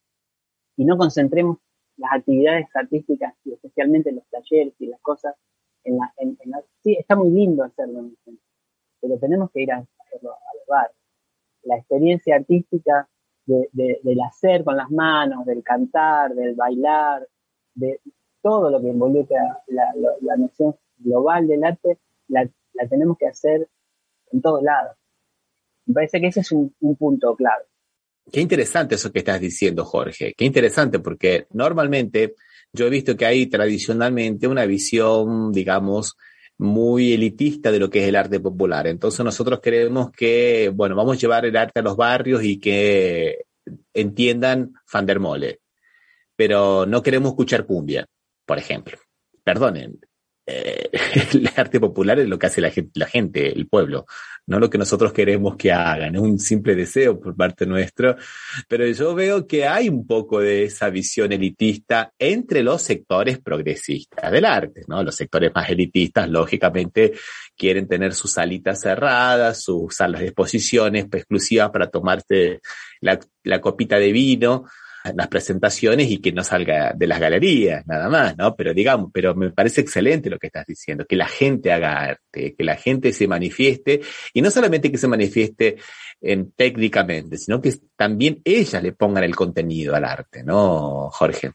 Y no concentremos las actividades artísticas, y especialmente los talleres y las cosas, en la, en, en la, sí, está muy lindo hacerlo en el centro, pero tenemos que ir a hacerlo a los barrios. La experiencia artística de, de, del hacer con las manos, del cantar, del bailar, de todo lo que involucra la, la, la noción global del arte, la, la tenemos que hacer en todos lados. Me parece que ese es un, un punto clave. Qué interesante eso que estás diciendo, Jorge. Qué interesante, porque normalmente yo he visto que hay tradicionalmente una visión, digamos, muy elitista de lo que es el arte popular. Entonces nosotros creemos que, bueno, vamos a llevar el arte a los barrios y que entiendan Van der Mole, pero no queremos escuchar cumbia, por ejemplo. Perdonen, eh, el arte popular es lo que hace la gente, la gente, el pueblo, no lo que nosotros queremos que hagan, es un simple deseo por parte nuestra, pero yo veo que hay un poco de esa visión elitista entre los sectores progresistas del arte, ¿no? Los sectores más elitistas, lógicamente, quieren tener sus salitas cerradas, sus salas de exposiciones exclusivas para tomarse la, la copita de vino, las presentaciones y que no salga de las galerías, nada más, ¿no? Pero digamos, pero me parece excelente lo que estás diciendo, que la gente haga arte, que la gente se manifieste, y no solamente que se manifieste en, técnicamente, sino que también ellas le pongan el contenido al arte, ¿no, Jorge?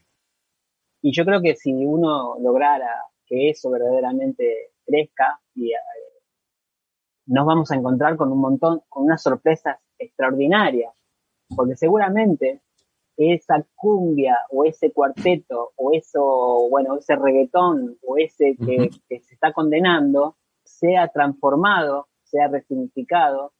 Y yo creo que si uno lograra que eso verdaderamente crezca, y, eh, nos vamos a encontrar con un montón, con unas sorpresas extraordinarias, porque seguramente esa cumbia o ese cuarteto o eso, bueno, ese reggaetón o ese que, uh-huh. que se está condenando sea transformado, sea resignificado,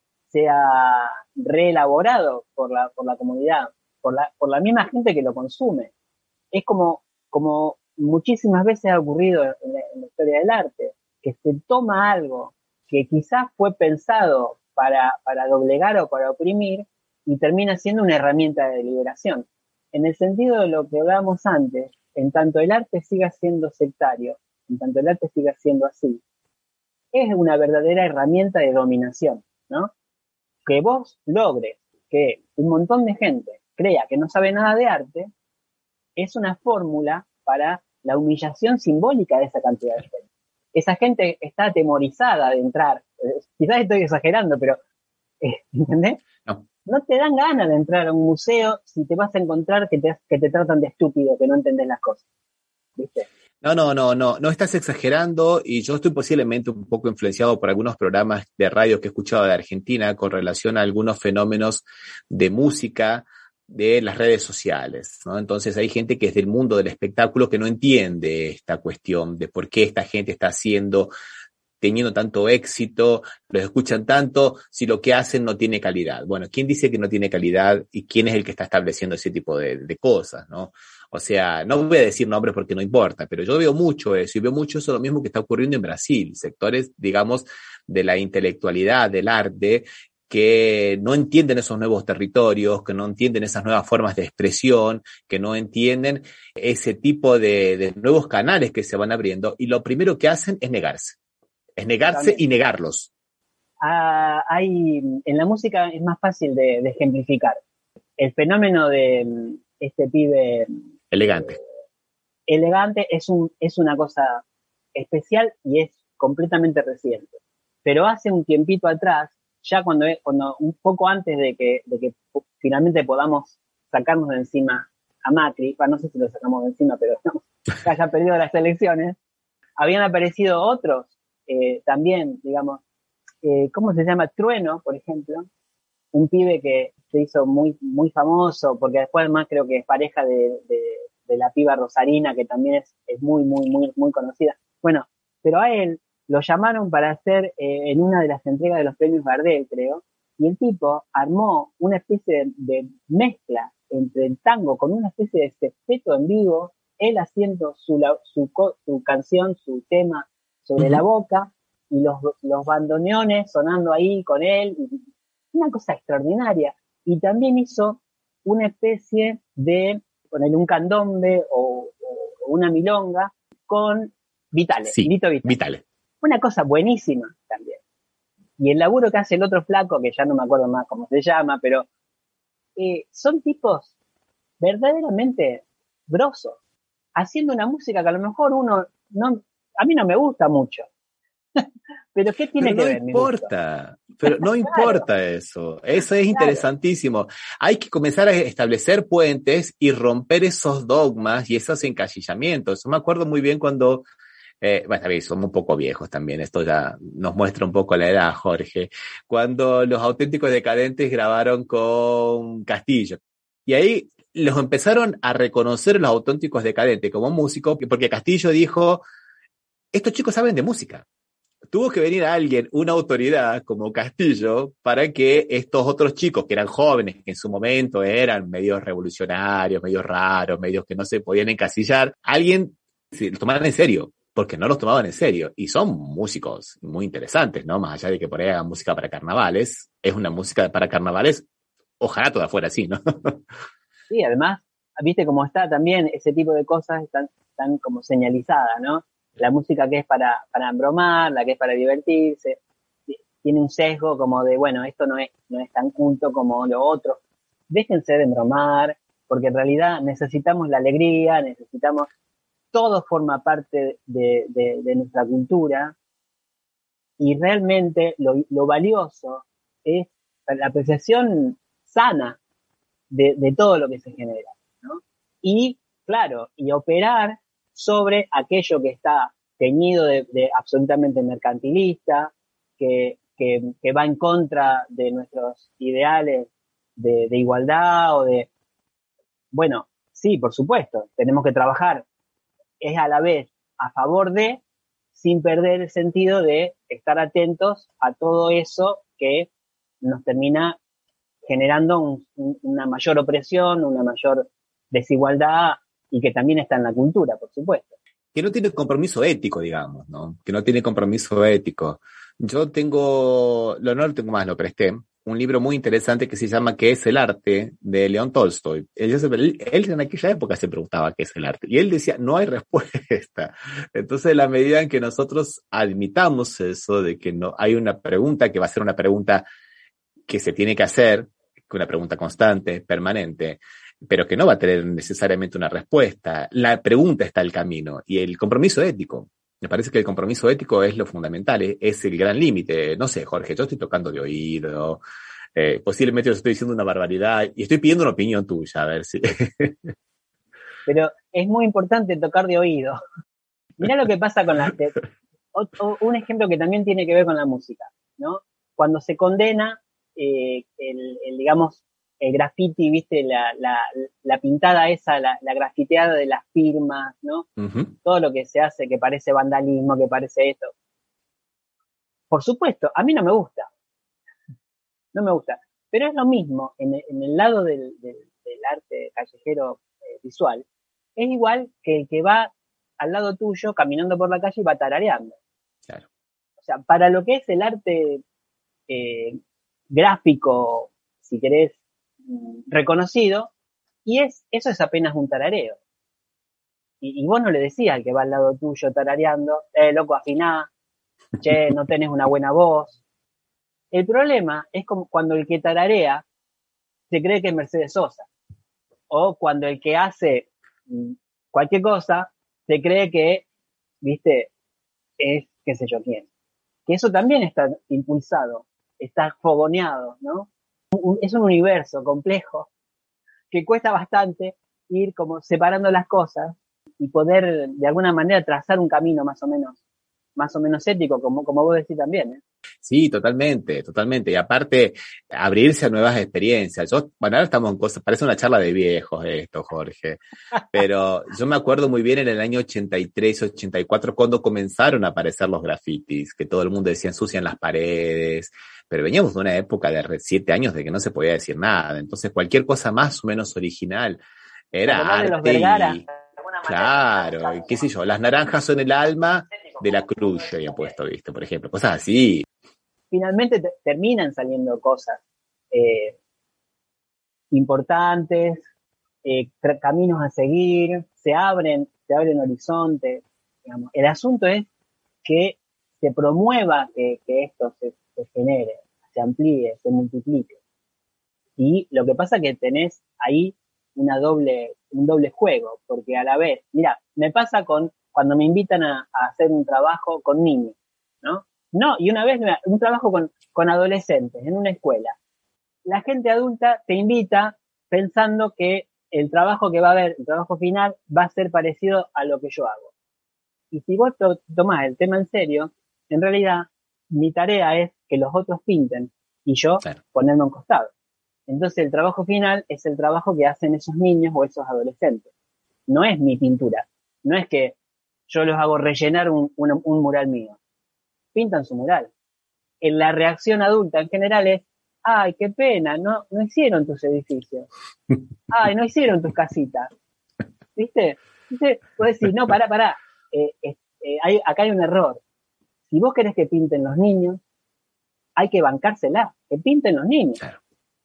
sea reelaborado por la, por la comunidad, por la, por la misma gente que lo consume. Es como, como muchísimas veces ha ocurrido en la, en la historia del arte, que se toma algo que quizás fue pensado para, para doblegar o para oprimir, y termina siendo una herramienta de liberación. En el sentido de lo que hablábamos antes, en tanto el arte siga siendo sectario, en tanto el arte siga siendo así, es una verdadera herramienta de dominación, ¿no? Que vos logres que un montón de gente crea que no sabe nada de arte, es una fórmula para la humillación simbólica de esa cantidad de gente. Esa gente está atemorizada de entrar, eh, quizás estoy exagerando, pero, eh, ¿entendés? No. No te dan ganas de entrar a un museo si te vas a encontrar que te, que te tratan de estúpido, que no entendés las cosas. ¿Viste? No, no, no, no, no estás exagerando, y yo estoy posiblemente un poco influenciado por algunos programas de radio que he escuchado de Argentina con relación a algunos fenómenos de música de las redes sociales, ¿no? Entonces hay gente que es del mundo del espectáculo que no entiende esta cuestión de por qué esta gente está haciendo teniendo tanto éxito, los escuchan tanto, si lo que hacen no tiene calidad. Bueno, ¿quién dice que no tiene calidad y quién es el que está estableciendo ese tipo de, de cosas, ¿no? O sea, no voy a decir nombres porque no importa, pero yo veo mucho eso, y veo mucho eso lo mismo que está ocurriendo en Brasil, sectores, digamos, de la intelectualidad, del arte, que no entienden esos nuevos territorios, que no entienden esas nuevas formas de expresión, que no entienden ese tipo de, de nuevos canales que se van abriendo, y lo primero que hacen es negarse. Es negarse y negarlos. Ah, hay, en la música es más fácil de, de ejemplificar. El fenómeno de este pibe elegante. Eh, elegante es, un, es una cosa especial y es completamente reciente. Pero hace un tiempito atrás, ya cuando, cuando un poco antes de que, de que finalmente podamos sacarnos de encima a Macri, bueno, no sé si lo sacamos de encima, pero no, que haya perdido las elecciones, habían aparecido otros Eh, también, digamos, eh, ¿cómo se llama? Trueno, por ejemplo, un pibe que se hizo muy muy famoso, porque después además creo que es pareja de, de, de la piba Rosarina, que también es, es muy, muy, muy, muy conocida. Bueno, pero a él lo llamaron para hacer eh, en una de las entregas de los premios Gardel, creo, Y el tipo armó una especie de, de mezcla entre el tango con una especie de sexteto en vivo, él haciendo su, su, su canción, su tema sobre uh-huh. la boca, y los, los bandoneones sonando ahí con él, y una cosa extraordinaria. Y también hizo una especie de, ponerle un candombe o, o una milonga con Vitale, sí, Lito Vitale. Vitale. Una cosa buenísima también. Y el laburo que hace el otro flaco, que ya no me acuerdo más cómo se llama, pero eh, son tipos verdaderamente grosos, haciendo una música que a lo mejor uno, no, a mí no me gusta mucho. Pero ¿qué tiene pero que no ver? Importa, pero no claro. importa eso. Eso es claro. interesantísimo. Hay que comenzar a establecer puentes y romper esos dogmas y esos encasillamientos. Yo me acuerdo muy bien cuando, eh, bueno, sabéis, somos un poco viejos también. Esto ya nos muestra un poco la edad, Jorge. Cuando los Auténticos Decadentes grabaron con Castillo. Y ahí los empezaron a reconocer los Auténticos Decadentes como músicos, porque Castillo dijo, estos chicos saben de música. Tuvo que venir alguien, una autoridad como Castillo, para que estos otros chicos que eran jóvenes, que en su momento eran medios revolucionarios, medios raros, medios que no se podían encasillar, alguien se los tomara en serio, porque no los tomaban en serio. Y son músicos muy interesantes, ¿no? Más allá de que por ahí hagan música para carnavales, es una música para carnavales, ojalá toda fuera así, ¿no? Sí, además, viste cómo está también ese tipo de cosas, están, están como señalizadas, ¿no? La música que es para, para embromar, la que es para divertirse, tiene un sesgo como de, bueno, esto no es, no es tan culto como lo otro. Déjense de embromar, porque en realidad necesitamos la alegría, necesitamos, todo forma parte de, de, de nuestra cultura, y realmente lo, lo valioso es la apreciación sana de, de todo lo que se genera, ¿no? Y, claro, y operar sobre aquello que está teñido de, de absolutamente mercantilista, que, que, que va en contra de nuestros ideales de, de igualdad o de... Bueno, sí, por supuesto, tenemos que trabajar, es a la vez a favor de, sin perder el sentido de estar atentos a todo eso que nos termina generando un, un, una mayor opresión, una mayor desigualdad, y que también está en la cultura, por supuesto. Que no tiene compromiso ético, digamos, ¿no? Que no tiene compromiso ético. Yo tengo, lo no lo tengo más, lo presté, un libro muy interesante que se llama ¿Qué es el arte?, de León Tolstoy. Él, él en aquella época se preguntaba ¿qué es el arte? Y él decía, no hay respuesta. Entonces, en la medida en que nosotros admitamos eso, de que no hay una pregunta que va a ser una pregunta que se tiene que hacer, una pregunta constante, permanente, pero que no va a tener necesariamente una respuesta. La pregunta está el camino y el compromiso ético. Me parece que el compromiso ético es lo fundamental, es, es el gran límite. No sé, Jorge, yo estoy tocando de oído, eh, posiblemente yo estoy diciendo una barbaridad y estoy pidiendo una opinión tuya, a ver si... Pero es muy importante tocar de oído. Mirá lo que pasa con la... Otro, un ejemplo que también tiene que ver con la música, ¿no? Cuando se condena eh, el, el, digamos, el graffiti, viste, la, la, la pintada esa, la, la grafiteada de las firmas, ¿no? Uh-huh. Todo lo que se hace que parece vandalismo, que parece esto. Por supuesto, a mí no me gusta. No me gusta. Pero es lo mismo en el, en el lado del, del, del arte callejero eh, visual. Es igual que el que va al lado tuyo caminando por la calle y va tarareando. Claro. O sea, para lo que es el arte eh, gráfico, si querés, reconocido, y es eso es apenas un tarareo. Y, y vos no le decías al que va al lado tuyo tarareando, eh, loco, afiná, che, no tenés una buena voz. El problema es como cuando el que tararea se cree que es Mercedes Sosa, o cuando el que hace cualquier cosa se cree que, viste, es qué sé yo quién. Que eso también está impulsado, está fogoneado, ¿no? Es un universo complejo que cuesta bastante ir como separando las cosas y poder de alguna manera trazar un camino más o menos más o menos ético, como, como vos decís también, ¿eh? Sí, totalmente, totalmente. Y aparte, abrirse a nuevas experiencias. Yo, bueno, ahora estamos en cosas, parece una charla de viejos esto, Jorge. Pero yo me acuerdo muy bien en el año ochenta y tres, ochenta y cuatro, cuando comenzaron a aparecer los grafitis, que todo el mundo decía ensucian las paredes, pero veníamos de una época de siete años de que no se podía decir nada, entonces cualquier cosa más o menos original era Además de los arte Vergara, y, claro, y qué sé yo, las naranjas son el alma de la cruz, yo había puesto, viste, por ejemplo, cosas así. Finalmente te- terminan saliendo cosas eh, importantes, eh, tra- caminos a seguir, se abren, se abren horizontes, digamos. El asunto es que se promueva que, que esto se, se genere, se amplíe, se multiplique. Y lo que pasa es que tenés ahí una doble, un doble juego, porque a la vez, mira, me pasa con cuando me invitan a, a hacer un trabajo con niños, ¿no? No, y una vez me- un trabajo con, con adolescentes en una escuela. La gente adulta te invita pensando que el trabajo que va a haber, el trabajo final, va a ser parecido a lo que yo hago. Y si vos to- tomás el tema en serio, en realidad mi tarea es que los otros pinten y yo Claro. ponerme a un costado. Entonces el trabajo final es el trabajo que hacen esos niños o esos adolescentes. No es mi pintura. No es que yo los hago rellenar un, un, un mural mío. Pintan su mural. En la reacción adulta en general es, ay, qué pena, no, no hicieron tus edificios. Ay, no hicieron tus casitas. ¿Viste? ¿Viste? Vos decís, no, pará, pará. Eh, eh, eh, hay, acá hay un error. Si vos querés que pinten los niños, hay que bancársela, que pinten los niños. Claro.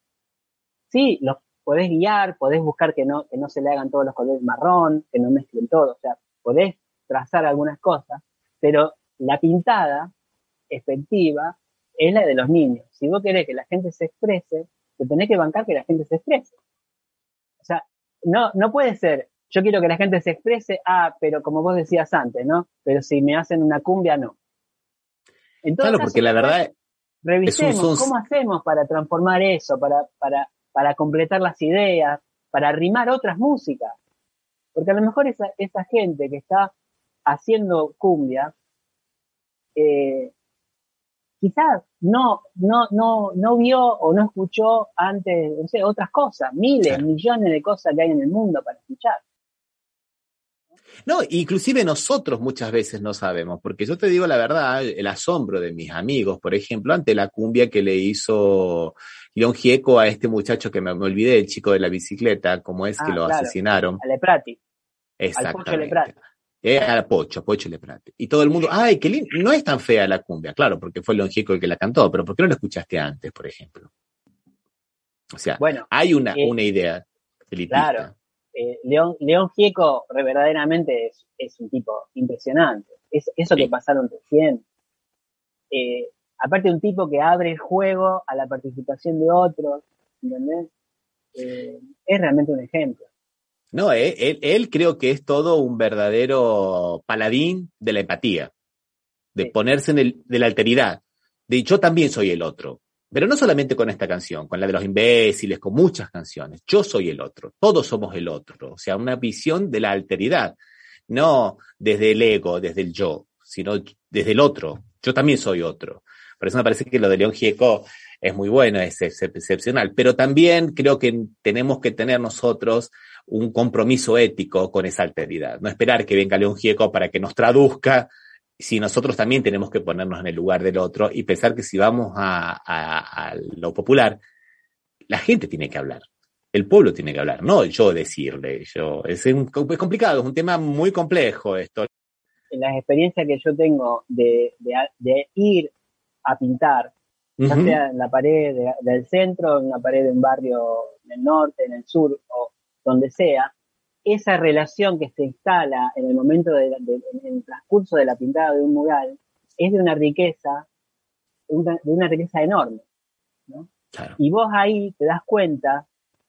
Sí, los podés guiar, podés buscar que no, que no se le hagan todos los colores marrón, que no mezclen todo, o sea, podés trazar algunas cosas, pero la pintada efectiva es la de los niños. Si vos querés que la gente se exprese, te tenés que bancar que la gente se exprese. O sea, no, no puede ser, yo quiero que la gente se exprese, ah, pero como vos decías antes, ¿no? Pero si me hacen una cumbia, no. En todo Claro, caso, porque la verdad revisemos es un son- cómo hacemos para transformar eso, para, para, para completar las ideas, para arrimar otras músicas. Porque a lo mejor esa, esa gente que está haciendo cumbia, eh, quizás no, no, no, no vio o no escuchó antes, no sé, otras cosas, miles, Claro. millones de cosas que hay en el mundo para escuchar. No, inclusive nosotros muchas veces no sabemos, porque yo te digo la verdad, el asombro de mis amigos, por ejemplo, ante la cumbia que le hizo León Gieco a este muchacho que me, me olvidé, el chico de la bicicleta, como es que Ah, lo claro. asesinaron. A Leprati, al Pocho Exactamente. Leprati. Eh, a Pocho, Pocho Leprate. Y todo el mundo, ay, qué lindo, no es tan fea la cumbia, claro, porque fue León Gieco el que la cantó, pero ¿por qué no la escuchaste antes, por ejemplo? O sea, Bueno, hay una, eh, una idea elitista. claro. Eh, León, León Gieco verdaderamente es, es un tipo impresionante. Es, eso Sí. que pasaron recién. Eh, aparte un tipo que abre el juego a la participación de otros, ¿entendés? Eh, es realmente un ejemplo. No, él, él, él creo que es todo un verdadero paladín de la empatía, de Sí. ponerse en el, de la alteridad, de yo también soy el otro, pero no solamente con esta canción, con la de los imbéciles, con muchas canciones, yo soy el otro, todos somos el otro, o sea, una visión de la alteridad, no desde el ego, desde el yo, sino desde el otro, yo también soy otro. Por eso me parece que lo de León Gieco es muy bueno, es excepcional, pero también creo que tenemos que tener nosotros un compromiso ético con esa alteridad, no esperar que venga León Gieco para que nos traduzca, si nosotros también tenemos que ponernos en el lugar del otro y pensar que si vamos a, a, a lo popular, la gente tiene que hablar, el pueblo tiene que hablar, no yo decirle, yo es, un, es complicado, es un tema muy complejo esto. En las experiencias que yo tengo de, de, de ir a pintar, Uh-huh. ya sea en la pared de, del centro, en una pared de un barrio del norte, en el sur, o donde sea, esa relación que se instala en el momento de, de, en el transcurso de la pintada de un mural es de una riqueza, una, de una riqueza enorme, ¿no? Claro. Y vos ahí te das cuenta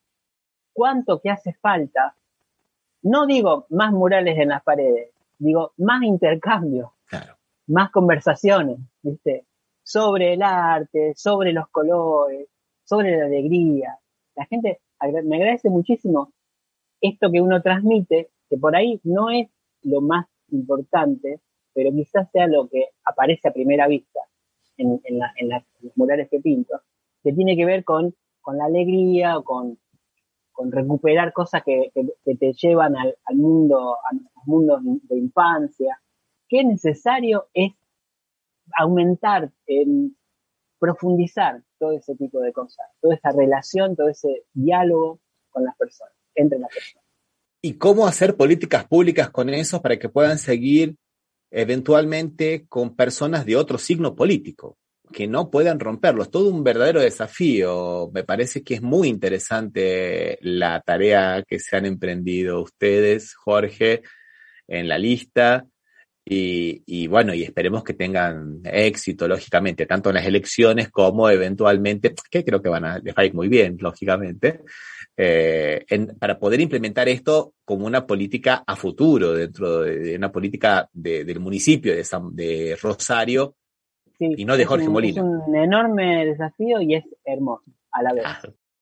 cuánto que hace falta, no digo más murales en las paredes, digo más intercambios, Claro. más conversaciones, ¿viste? Sobre el arte, sobre los colores, sobre la alegría. La gente me agradece muchísimo esto que uno transmite, que por ahí no es lo más importante, pero quizás sea lo que aparece a primera vista en, en, la, en, la, en los murales que pinto, que tiene que ver con, con la alegría o con, con recuperar cosas que, que, que te llevan al, al mundo, a los mundos de infancia. Qué necesario es aumentar, eh, profundizar todo ese tipo de cosas, toda esa relación, todo ese diálogo con las personas, entre las personas. ¿Y cómo hacer políticas públicas con eso para que puedan seguir eventualmente con personas de otro signo político, que no puedan romperlo? Es todo un verdadero desafío. Me parece que es muy interesante la tarea que se han emprendido ustedes, Jorge, en la lista. Y, y bueno, y esperemos que tengan éxito, lógicamente, tanto en las elecciones como eventualmente, que creo que van a, les va a ir muy bien, lógicamente, eh, en, para poder implementar esto como una política a futuro, dentro de, de una política de, del municipio de, San, de Rosario, sí, y no de Jorge un, Molina. Es un enorme desafío y es hermoso a la vez. Ah.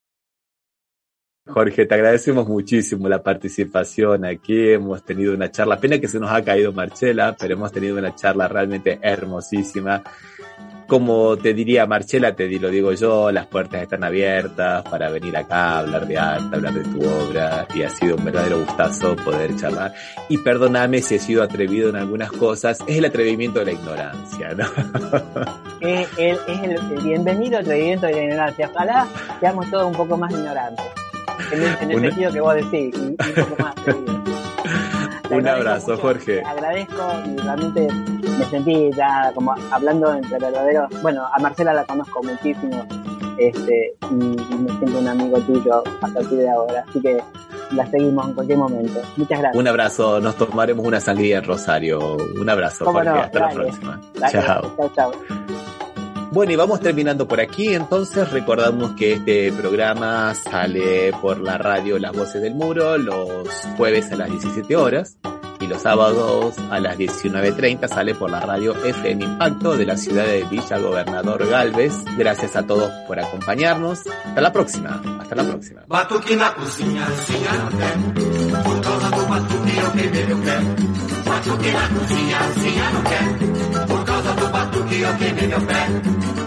Jorge, te agradecemos muchísimo la participación aquí, hemos tenido una charla, pena que se nos ha caído Marcela, pero hemos tenido una charla realmente hermosísima. Como te diría Marcela, te lo digo yo, las puertas están abiertas para venir acá a hablar de arte, hablar de tu obra, y ha sido un verdadero gustazo poder charlar. Y perdóname si he sido atrevido en algunas cosas, es el atrevimiento de la ignorancia, ¿no? Es el, es el, el bienvenido atrevimiento de la ignorancia. Ojalá seamos todos un poco más ignorantes. En el, en el Una... sentido que vos decís, y, y un poco más atrevidos. Un abrazo, mucho, Jorge. Te agradezco y realmente me sentí ya como hablando entre verdaderos. Bueno, a Marcela la conozco muchísimo, este, y, y me siento un amigo tuyo a partir de ahora. Así que la seguimos en cualquier momento. Muchas gracias. Un abrazo, nos tomaremos una sangría en Rosario. Un abrazo, Jorge. No? Hasta Dale. La próxima. Dale. Chao. Chao, chao. Bueno, y vamos terminando por aquí, entonces recordamos que este programa sale por la radio Las Voces del Muro los jueves a las diecisiete horas y los sábados a las diecinueve treinta sale por la radio F M Impacto de la ciudad de Villa Gobernador Galvez. Gracias a todos por acompañarnos. Hasta la próxima. Hasta la próxima. Batuque na cozinha, sim, eu não quero. Por causa do batuque eu queimei meu pé. Batuque na cozinha, sim, eu não quero. Por causa do batuque eu queimei meu pé.